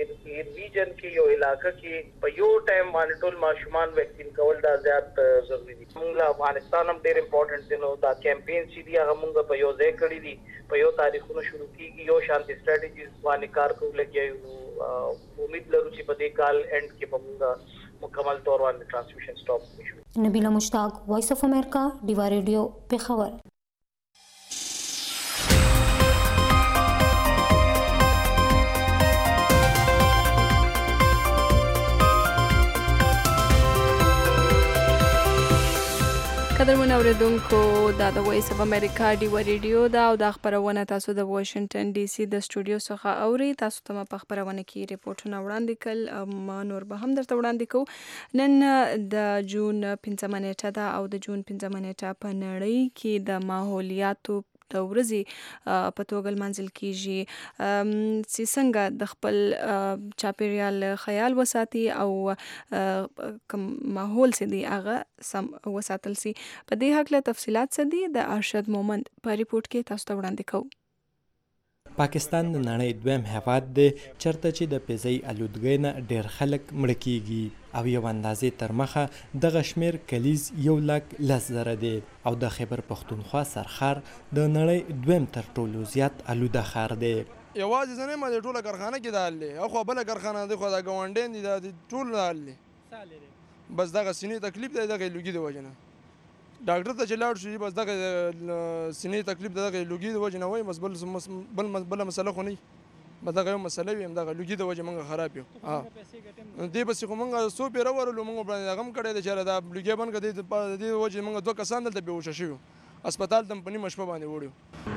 ریجن کې یو علاقې کې په یو ټایم باندې ټول ماشومان ویکسین کول دا زیات ضروری دي موږ افغانستان هم ډېر امپورټنٹ دی نو دا کیمپین چې دی هغه موږ په یو ځای کړی دي په یو تاریخونو شروع کیږي یو شانتي سټریټیجیز باندې کار کوو لګیایو امید لرو چې په دې کال اند کې به موږ مکمل طور باندې ټرانسمیشن سټاپ کړو نبیله مشتاق وایس اف امریکا ډیوا ریډیو پیښور قدرمن اوریدونکو دا د وایس اف امریکا ډیوا ریډیو دا او د خبرونه تاسو د واشنگټن ډي سي د سټوډیو څخه اوري تاسو ته په خبرونه کې ریپورتونه وړاندې کړل ما نور به هم درته وړاندې کوو نن د جون پنځمه نیټه ده او د جون پنځمه نیټه په نړۍ کې د ماحولیاتو د ورځې په توګه لمانځل کیږي چې څنګه د خپل چاپیریال خیال وساتي او کوم ماحول سي دی هغه سم وساتل سي په دې حق له تفصيلات سدي د ارشد مومند په ریپورت کې تاسو ته وړاندې کوو پاکستان د نړۍ دویم هیواد دی چرته چې د فضايي الودګۍ نه ډېر خلک مړه کیږي او یو اندازې تر مخه دغه شمیر کلیز یو لک لس زره دی او د خیبر پښتونخوا سرخار د نړۍ دویم تر ټولو زیات الوده ښار دی یوازې زه نه یم د ټوله کارخانه کې دا حال دی او خو بله کارخانه دی خو دا ګاونډیان دي دا ټول حال دی بس دغه سینې تکلیف دی دغه لوګي د وجه نه ډاکټر ته چې لاړ شو بس دغه سینې تکلیف دغه لوګي د وجه نه وایي بس بل بله مسله خو نه بس دغه یو مسله وي همدغه لوګي د وجه موږ خراب یو دې پسې خو موږ څو پیره ورلو موږ باندې هغه هم کړی دی چې دا لوګي بند کړی د دې وجې موږ دوه کسان دلته بېهوشه شوي هسپتال ته هم په نیمه شپه باندې وړو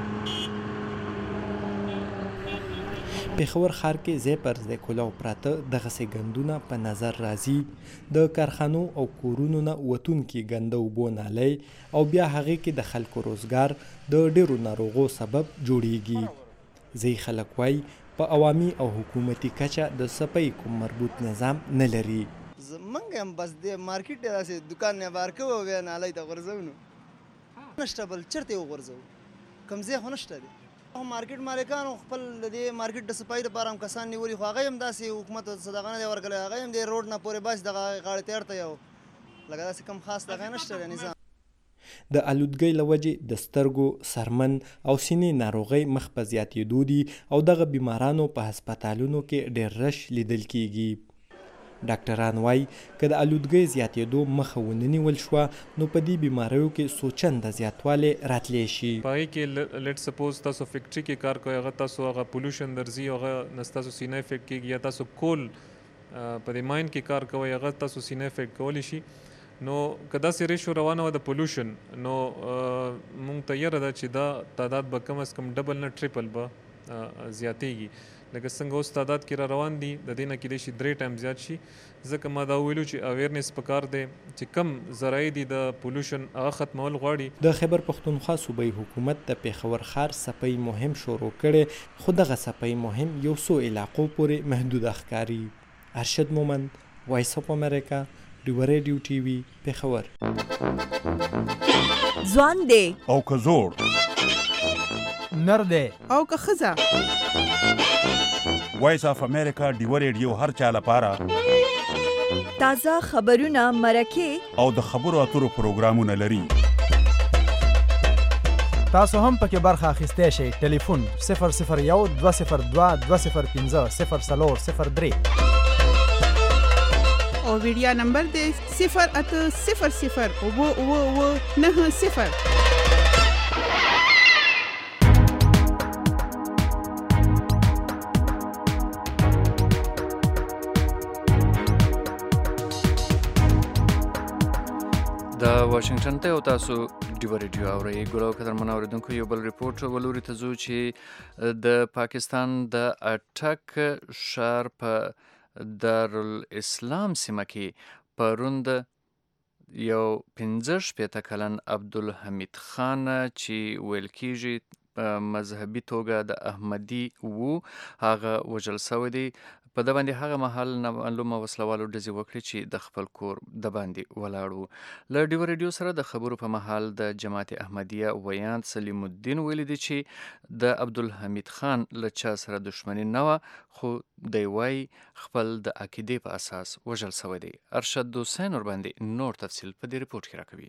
پېښور ښار کې ځای پر ځای کلاو پراته دغسې ګندونه په نظر راځي د کارخانو او کورونو نه وتونکي ګنده اوبو نالۍ او بیا هغې کې د خلکو روزګار د ډېرو ناروغو سبب جوړیږي ځینې خلک وایي په عوامي او حکومتي کچه د صفۍ کوم مربوط نظام نه لري زمونږ هم بس د مارکیټ دی داسې دوکان نه بار کوو بیا نالۍ ته غورځوو نو نشته بل چېرته یې وغورځوو کوم ځای خو نشته دی مارکیټ مالکانو خپل د دې مارکیټ د صفایي لپاره هم کسان نیولي خو هغه هم داسې حکومت صدقه نه دی ورکړی هغه هم د روډ نه پورې باسي دغه غاړې تیار ته یو لکه داسې کم خاص دغه نشته دی نظام د الودګۍ له وجې د سترګو سرمن او سینې ناروغۍ مخ په زیاتېدو دي او دغه بیمارانو په هسپتالونو کې ډېر رش لیدل کیږي ډاکټران وایي که د الودګۍ زیاتېدو مخه ونه نیول شوه نو په دې بیماریو کې څو چنده زیاتوالی راتلی شي. په هغې کې لیټ سپوز تاسو فیکټري کې کار کوئ هغه تاسو هغه پولوشن درځي هغه نه ستاسو سینه افیکټ کېږي یا تاسو کول په دې ماین کې کار کوئ هغه تاسو سینه افیکټ کولی شي. نو که داسې ریشو روانه وه د پولوشن نو مونږ ته یره ده چې دا تعداد به کم از کم ډبل نه ټریپل به زیاتېږي. لکه څنګه اوس تعداد کې را روان دي د دې نه کېدای شي درې ټایم زیات شي. ځکه ما دا وویلو چې اویرنس پکار دی چې کم ذرایع دي د پولوشن هغه ختمول غواړي. د خیبر پښتونخوا صوبایي حکومت د پیښور ښار صفایي مهم شروع کړی خو دغه صفایي مهم یو څو علاقو پورې محدود ښکاري. ارشد مومند، وایس اف امریکا، ډیوه ریډیو ټي وي، پیښور. ځوان دی او که زوړ، نر دی او که ښځه، وایس اف امریکا ډیوه ریډیو هر چا لپاره تازه خبرونه، مرکې او د خبرو اترو پروګرامونه لري. تاسو هم پکې برخه اخیستی شئ. ټلیفون صفر صفر یو دوه صفر دوه دوه صفر پنځه صفر څلور صفر درې او ویډیا نمبر دی صفر اته صفر صفر اووه اووه اووه نهه صفر. د واشنگټن ته او تاسو ډیوه ریډیو اورئ. ګلو قدرمن اوریدونکو یو بل ریپورټ ولوري ته ځو چې د پاکستان د اټک ښار په دارالاسلام سیمه کې پروند یو پنځه شپېته کلن عبدالحمید خان چې ویل کېږي مذهبي توګه د احمدي وو هغه وژل سوی دی. په ده باندې هغه مهال نامعلومه وسلوالو ډزې وکړې چې د خپل کور د باندې ولاړ وو. له ډیوه ریډیو سره د خبرو په مهال د جماعت احمدیه ویاند سلیم الدین ویلي دي چې د عبدالحمید خان له چا سره دښمني نه وه خو دی وایي خپل د عقیدې په اساس وژل سوی دی. ارشد حسین ورباندې نور تفصیل په دې ریپورټ کې راکوي.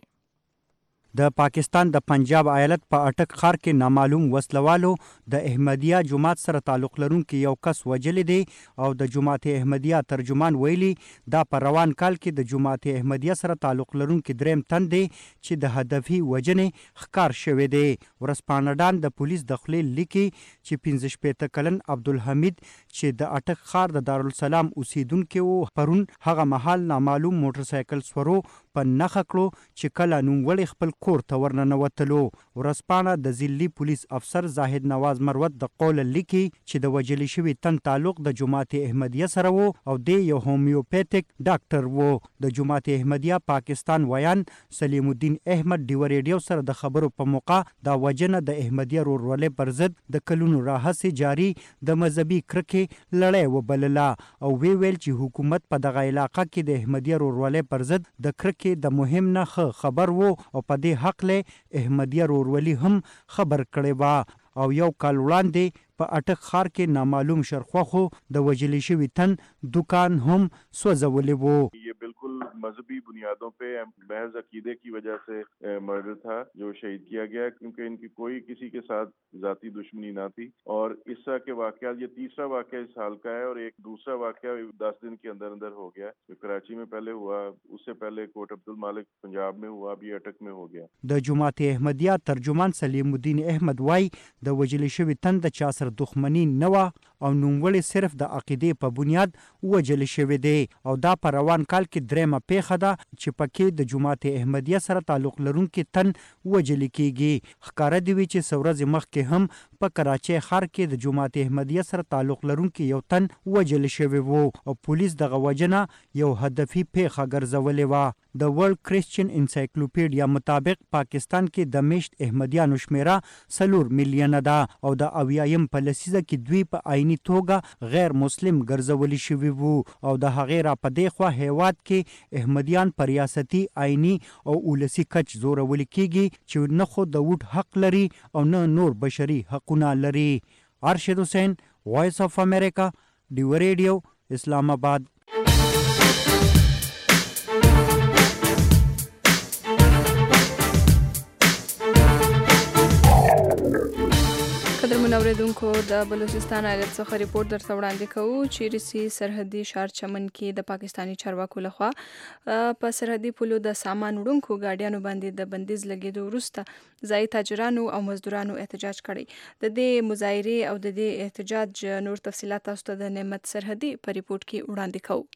د پاکستان د پنجاب ایالت په اټک ښار کې نامعلوم وسلوالو د احمدیه جماعت سره تعلق لرونکي یو کس وژلی دی او د جماعت احمدیه ترجمان ویلي دا په روان کال کې د جماعت احمدیه سره تعلق لرونکي دریم تن دی چې د هدفي وژنې ښکار شوی دی. ورځپاڼه ډان د پولیس د خولې لیکي چې پنځه شپېته کلن عبدالحمید چې د اټک ښار د دارالسلام اوسیدونکی و پرون هغه مهال نامعلوم موټرسایکل سورو په نښه کړو چې کله نوموړی خپل کور ته ورننوتلو. ورځپاڼه د ضلعي پولیس افسر زاهد نواز مروت د قوله لیکي چې د وژلي شوي تن تعلق د جماعت احمدیه سره و او دی یو هومیوپیتیک ډاکټر و. د جماعت احمدیه پاکستان ویان سلیم الدین احمد ډیوه ریډیو سره د خبرو په موقع دا وژنه د احمدیه ورورولۍ پر ضد د کلونو راهیسې جاري د مذهبي کرکې لړۍ وبلله او وی ویل چې حکومت په دغه علاقه کې د احمدیه ورورولۍ پر ضد د کرکې د مهم نه ښه خبر و او په دې حق له احمدیه ورورولي هم خبر کړی و او یو کال وړاندې په اټک ښار کې نامعلوم شرخوخو د وژلي شوي تن دکان هم سوځولی و. یہ بالکل مذہبی بنیادوں پہ محض عقیدے کی وجہ سے مرڈر تھا جو شہید کیا گیا کیونکہ ان کی کوئی کسی کے ساتھ ذاتی دشمنی نہ تھی اور اس طرح کے واقعات یہ تیسرا واقعہ اس سال کا ہے اور ایک دوسرا واقعہ دس دن کے اندر اندر ہو گیا جو کراچی میں پہلے ہوا اس سے پہلے کوٹ عبد المالک پنجاب میں ہوا ابھی اٹک میں ہو گیا. د جماعت احمدیه ترجمان سلیم الدین احمد وای د وژلي شوي تن د چا سره دښمني نه وه او نوموړی صرف د عقیدې په بنیاد وژل شوی دی او دا په روان کال کې دریمه پیښه ده چې پکې د جماعت احمدیه سره تعلق لرونکي تن وژل کیږي. ښکاره دی وي چې څو ورځې مخکې هم په کراچۍ ښار کې د جماعت احمدیه سره تعلق لرونکي یو تن وژل شوی و او پولیس دغه وژنه یو هدفي پیښه ګرځولې وه. د ورلد کرسچن انسایکلوپیډیا مطابق پاکستان کې د میشت احمدیانو شمیره څلور میلیونه ده او د اویایم په لسیزه کې دوی په عیني توګه غیر مسلم ګرځولي شوي وو او د هغې را په دې خوا هیواد کې احمدیان په ریاستي عیني او اولسي کچ زورولي کیږي چې نه خو د ووټ حق لري او نه نور بشري حقونه لري. ارشد حسین، وایس اف امریکا، ډیوه ریډیو، اسلام آباد. قدرمنو درنو اوریدونکو د بلوچستان ایالت څخه ریپورت درته وړاندې کوو چې ریسي سرحدي ښار چمن کې د پاکستاني چارواکو لخوا په سرحدي پولو د سامان وړونکو ګاډیانو باندې د بندیز لګېدو وروسته ځایي تاجرانو او مزدورانو احتجاج کړی. د دې مظاهرې او د دې احتجاج نور تفصیلات تاسو ته د نعمت سرحدي په ریپورت کې وړاندې کوو.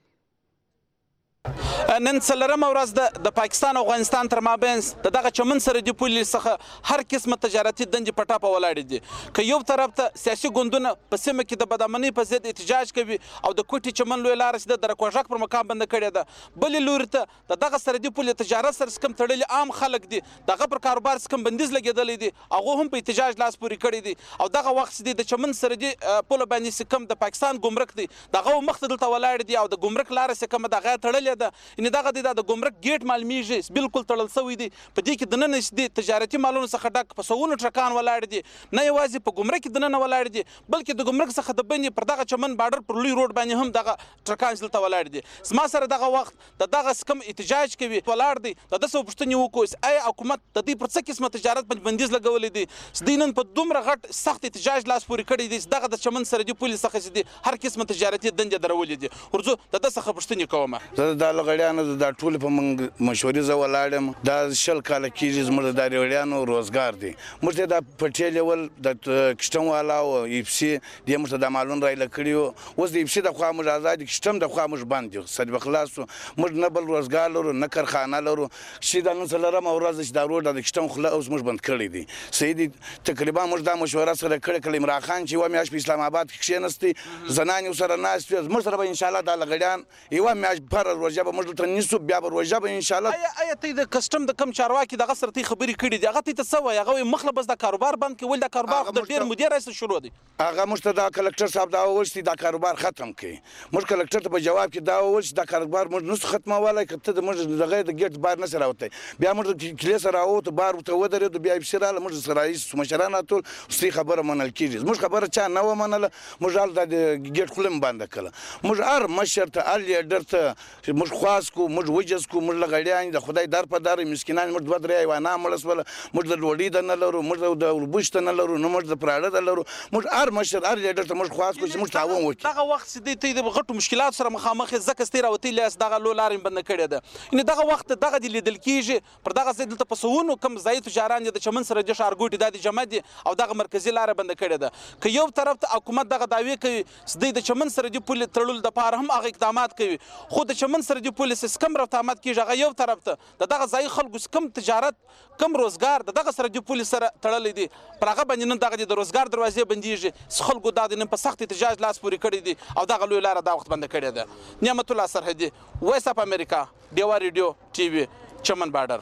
نن څلورمه ورځ د پاکستان او افغانستان تر مابین د دغه چمن سرحدي پولې څخه هر قسمه تجارتي دندې په ټاپه ولاړې دي. که یو طرف ته سیاسي ګوندونه په سیمه کې د بدامنۍ په ضد احتجاج کوي او د کوټي چمن لوی لاره چې د درکوژک پر مقام بنده کړې ده، بلې لوري ته د دغه سرحدي پولې تجارت سره کم تړلي عام خلک دي، دغه پر کاروبار کم بندیز لګېدلی دي، هغه هم په احتجاج لاس پورې کړی دي او دغه وخت چې د چمن سرحدي پوله باندې کم د پاکستان ګمرک دی دغه مخ دلته ولاړ دي او د ګمرک لاره چې کومه دغه تړلې ده، ان دغه د ګمرک ګیټ معلومیږي بالکل تړل شوی دی. په دې کې دننه د تجارتي مالونو څخه ډک په سوونو ټرکان ولاړ دي، نه یوازې په ګمرک کې دننه ولاړ دي بلکې د ګمرک څخه د بندي پر دغه چمن بارډر پر لوی روډ باندې هم دغه ټرکان دلته ولاړ دي. زما سره دغه وخت د دغه کم احتجاج کوي ولاړ دي د دسو پښتني وکوس ای حکومت د دې پر څه قسمه تجارت په بندیز لګولې دي. دینن په دومره غټ سخت احتجاج لاس پورې کړی دي دغه د چمن سرحدي پولیس څخه دي هر قسمه تجارتي دندې درولې دي. ورځو د دسه پښتني کومه زه د لغړیانو د ټول په مشورې زه ولاړم. دا شل کاله کېږي زموږ د داریوړیانو روزګار دی. موږ ته د پټې لیول د کشتم والا او ایپسي دې موږ ته د مالون رایله کړي وو. اوس د ایپسي د خوا موږ آزاد کشتم د خوا موږ بند دي صد بخلاص موږ نه بل روزګار لرو نه کارخانه لرو. چې د نن څلورمه ورځ چې دا روډ د کشتم خوله اوس موږ بند کړی دي. سیدي تقریبا موږ دا مشوره سره کړې کړې عمران خان چې یوه میاشت په اسلام آباد کې کښېنستې زنانې ورسره ناست وې موږ سره به انشاءالله دا لغړیان یوه میاشت هره روژه به موږ دلته نیسو بیا به روژه به انشاءالله. آیا ته د کسټم د کم چارواکي دغه سره تی خبرې کړې دي هغه ته څه وایي هغه مخله بس د کاروبار بند کې ول د کاروبار د ډیر مدیر رئیس شروع دي هغه موږ ته د کلکټر صاحب دا وویل چې دا کاروبار ختم کړي. موږ کلکټر ته په جواب کې دا وویل چې دا کاروبار موږ نو ختمولای کته د موږ دغه د ګیټ بار نه سره وته بیا موږ کلی سره راوته بار ته ودرېدو بیا یې سره موږ سره رئیس مشران ټول ستې خبره منل کېږي. موږ خبره چا نه و منله موږ حال د ګیټ خلم بند کړه. موږ هر مشر ته ال لیډر ته موږ خواس کو موږ وجز کو موږ لغړیان د خدای در په در مسکینان موږ دوه درې ایوانه مړه سول موږ د ډوډۍ د نه لرو موږ د اوربوش ته نه لرو نو موږ د پراړه د لرو موږ هر مشر هر لیډر ته موږ خواس کو چې موږ تعاون وکړو. دغه وخت چې دی د غټو مشکلات سره مخامخ ځکه ستې راوتې لاس دغه لو لارې بند کړې ده. ان دغه وخت دغه د لیدل کېږي پر دغه ځای دلته په سوونو کم ځای تجاران د چمن سره د ښارګوټي د جمع دي او دغه مرکزي لاره بند کړې ده. که یو طرف ته حکومت دغه دعوی کوي د چمن سره د پولې تړلو د پاره هم هغه اقدامات کوي خو د چمن سره د پولیس کم رفتامات کیږي هغه یو طرف ته د دغه ځای خلکو کم تجارت کم روزګار د دغه سره د پولیس سره تړلې دي پر هغه باندې نن دغه د روزګار دروازې بندیږي خلکو دا د نن په سخت احتجاج لاس پورې کړی دي او دغه لوی لاره دا وخت بند کړې ده. نعمت الله سرحدي وایس اف امریکا ډیوا ریډیو ټي وي چمن بارډر.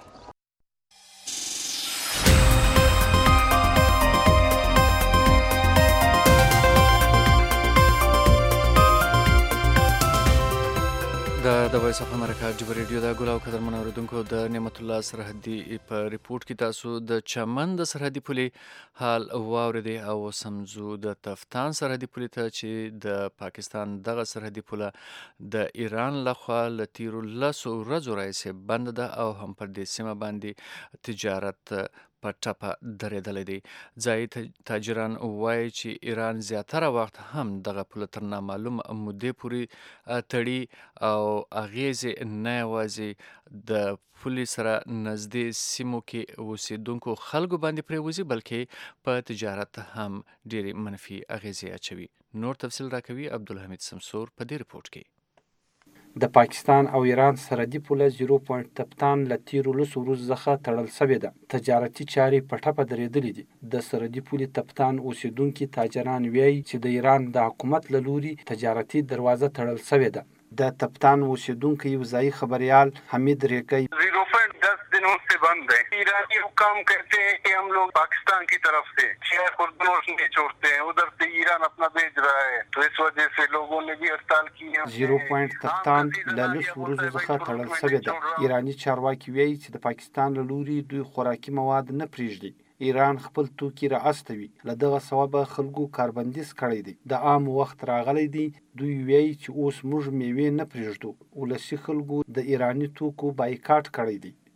د وایس اف امریکا ډیوا ریډیو دا ګل او قدرمن اوریدونکو د نعمت الله سرحدي په ریپورت کې تاسو د چمن د سرحدي پولې حال واورېدئ او سمزو د تفتان سرحدي پولې ته چې د پاکستان دغه سرحدي پوله د ایران لخوا له تیرو لسو ورځو راهیسې بند ده او هم پر دې سیمه باندې تجارت په ټپه درېدلی دی. ځایي تاجران وایي چې ایران زیاتره وخت هم دغه پوله تر نامعلوم مودې پورې تړي او اغیزې نه یوازې د پولې سره نږدې سیمو کې اوسېدونکو خلکو باندې پرېوځي بلکې په تجارت هم ډېرې منفي اغیزې اچوي. نور تفصیل راکوي عبدالحمید سمسور په دې رپورټ کې. د پاکستان او ایران سرحدي پوله زیرو پوینټ تفتان له تیرو لسو ورځو څخه تړل شوې ده. تجارتي چارې په ټپه درېدلې دي. د سرحدي پولې تفتان اوسېدونکي تاجران وایي چې د ایران د حکومت له لوري تجارتي دروازه تړل شوې ده. د تفتان اوسېدونکی یو ځایي خبریال حمید ریکی زیرو پوائنٹ دس دنوں سے بند ہے. ایرانی حکام کہتے ہیں کہ ہم لوگ پاکستان کی طرف سے شیخ اردنوش نہیں چھوڑتے ہیں ادھر سے ایران اپنا بھیج رہا ہے تو اس وجہ سے لوگوں نے بھی ہڑتال کی ہے. زیرو پوینټ تفتان له لسو ورځو څخه تړل شوې ده. ایراني چارواکي وایي چې د پاکستان له لوري دوی خوراکي مواد نه پرېږدي. ایران خپل توکي را استوي له دغه سببه خلکو کاربندیز کړی دی. د عام وخت راغلی دی. دوی وایي چې اوس موږ میوې نه پرېږدو. ولسي خلکو د ایراني توکو بایکاټ کړی دی.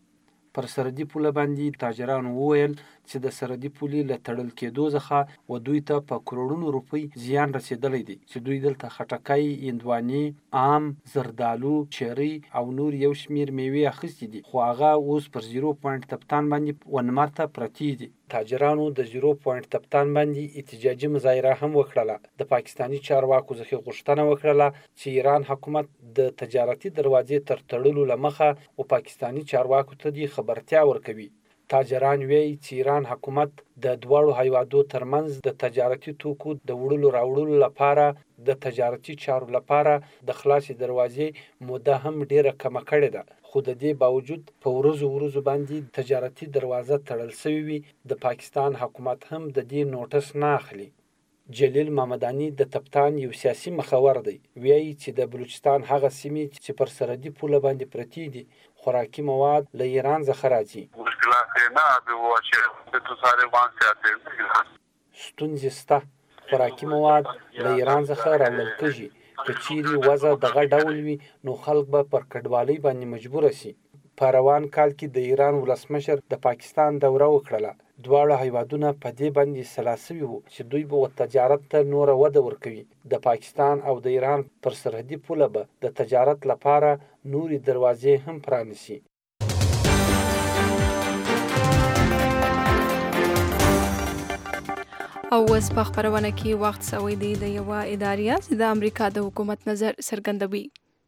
پر سرحدي پوله باندې تاجرانو وویل چې د سرحدي پولې له تړل کېدو څخه و دوی ته په کروڑونو روپۍ زیان رسېدلی دی چې دوی دلته خټکی، هندوانې، ام، زردالو، چیرۍ او نور یو شمېر میوې اخیستې دي، خو هغه اوس پر زیرو پوینټ تپتان باندې ونمرته پرتې دي. تاجرانو د زیرو پوینټ تپتان باندې احتجاجي مظاهره هم وکړله. د پاکستاني چارواکو څخه غوښتنه وکړله چې ایران حکومت د تجارتي دروازې تر تړلو له مخه او پاکستاني چارواکو ته دې خبرتیا ورکوي. تاجران وایي چې ایران حکومت د دواړو هیوادو ترمنځ د تجارتي توکو د وړلو راوړلو لپاره د تجارتي چارو لپاره د خلاصې دروازې موده هم ډیره کمه کړې ده، خو د دې باوجود په ورځو ورځو باندې تجارتي دروازه تړل شوې وي. د پاکستان حکومت هم د دې نوټس نه اخلي. جلیل محمداني د تپتان یو سیاسي مخور دی، وایي چې د بلوچستان هغه سیمې چې پر سرحدي پوله باندې پرتې دي خوراکي مواد له ایران څخه راځي. ستونزې شته، خوراکي مواد له ایران څخه راوړل کېږي. که چیرې وضع دغه ډول وي نو خلک به پر کډوالۍ باندې مجبوره سي. په روان کال کې د ایران ولسمشر د پاکستان دوره وکړله. دواړه هیوادونه په دې باندې سلا سوي وو چې دوی به تجارت ته نوره وده ورکوي. د پاکستان او د ایران پر سرحدي پوله به د تجارت لپاره نورې دروازې هم پرانیسي. او اوس په خپرونه کې وخت سوی دی د یوه اداریه چې د امریکا د حکومت نظر څرګندوي.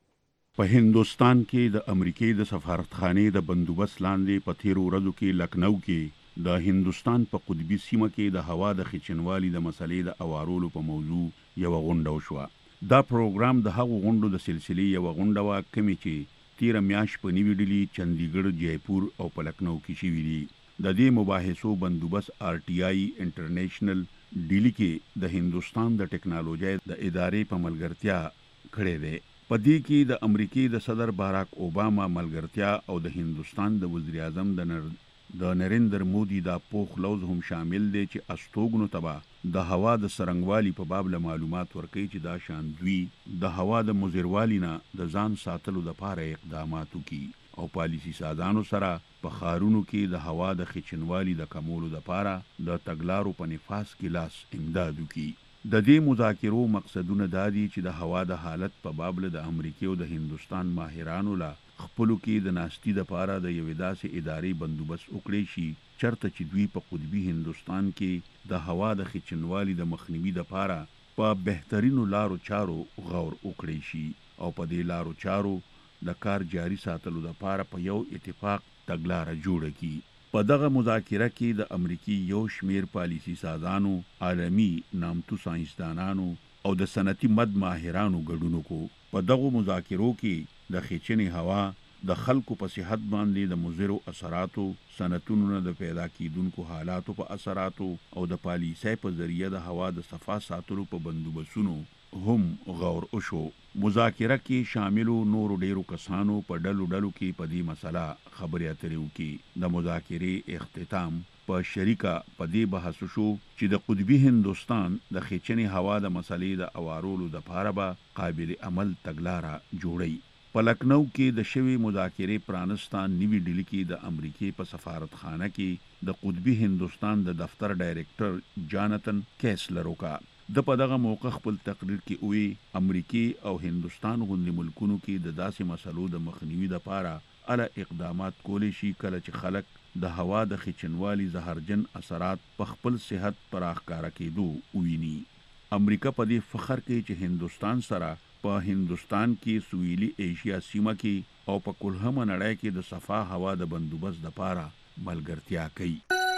په هندوستان کې د امریکای د سفارتخانې د بندوبست لاندې په تیرو ورځو کې لکنو کې د هندوستان په قطبي سیمه کې د هوا د خچنوالي د مسلې د اوارولو په موضوع یوه غونډه وشوه. دا پروګرام د هغو غونډو د سلسلې یوه غونډه وه کومې چې تیره میاشت په نیوي ډلي، چندیګړ، جیپور او په لکنو کې شوي دي. د دې مباحثو بندوبست آر ټي آی انټرنیشنل ډیلی کې د هندوستان د ټیکنالوژي د ادارې په ملګرتیا کړی دی. په دې کې د امریکای د صدر باراک اوباما ملګرتیا او د هندوستان د وزیر اعظم د نر د نریندر مودي دا پوخ لوز هم شامل دی چې استوګنو تبا د هوا د سرنګوالي په باب له معلومات ورکړي چې دا شان دوی د هوا د مزیروالي نه د ځان ساتلو لپاره اقدامات وکړي او پالیسی سازانو سره په ښارونو کې د هوا د خچنوالي د کمولو لپاره د تګلارو په نفاذ کې لاس امداد وکړي. د دې مذاکرو مقصدونه دا دي چې د هوا د حالت په باب له د امریکای او د هندوستان ماهرانو له خپلو کې د ناستي لپاره د یوې داسې ادارې بندوبست وکړي شي چرته چې دوی په قطبي هندوستان کې د هوا د خچنوالي د مخنیوي لپاره په بهترینو لارو چارو غور وکړي شي او په دې لارو چارو د کار جاري ساتلو لپاره په یو اتفاق تګلاره جوړه کړي. په دغه مذاکره کې د امریکای یو شمیر پالیسی سازانو، عالمی نامتو ساينسدانانو او د صنعتي مد ماهرانو ګډون وکړو. په دغه مذاکرو کې د خچنې هوا د خلکو په صحت باندې د مضرو اثراتو، صنعتونو د پیدا کیدونکو حالاتو په اثراتو او د پالیسۍ په ذریعہ د هوا د صفا ساتلو په بندوبستونو هم غور وشو. مذاکره کې شاملو نورو ډیرو کسانو په ډلو ډلو کې په دې مسله خبرې اترې وکړي. د مذاکرې اختتام په شریکه په دې بحث شو چې د قطبي هندوستان د خچنې هوا د مسلې د اوارولو لپاره به قابل عمل تګلاره جوړي. په لکنو کې د شوی مذاکرې پرانستان نیوی ډیلی کې د امریکای په سفارتخانه کې د قطبي هندوستان د دفتر ډایریکټر جانتن کیسلر وکا. د په دغه موقع خپل تقریر کې وی امریکای او هندوستان غوندي ملکونو کې د داسې مسلو د مخنیوي لپاره اله اقدامات کولی شي کله چې خلک د هوا د خچنوالي زهرجن اثرات په خپل صحت پر اخکارا کېدو ویني. امریکا په دې فخر کوي چې هندوستان سره په هندوستان کې سویلي ایشیا سیمه کې او په کلهمه نړۍ کې د صفا هوا د بندوبست لپاره ملګرتیا کوي.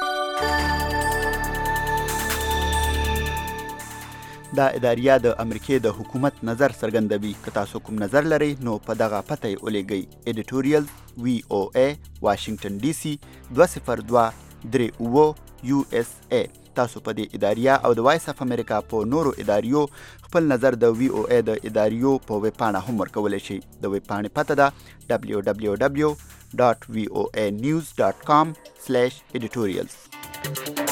دا اداریه د امریکای د حکومت نظر څرګندوي. که تاسو کوم نظر لرئ نو په دغه پته یې ولیږئ. ایډیټوریال وی او ای واشنگټن ډي سي دوه صفر دوه درې اوه یو اس ای. تاسو په دې اداریه او د وایس اف امریکا په نورو اداریو خپل نظر د وی او ای د اداریو په ویب پاڼه هم ورکولی شئ. د ویب پاڼې پته ده دبلیو دبلیو دبلیو ډاټ وی او ای نیوز ډاټ کام سلیش ایډیټوریالز.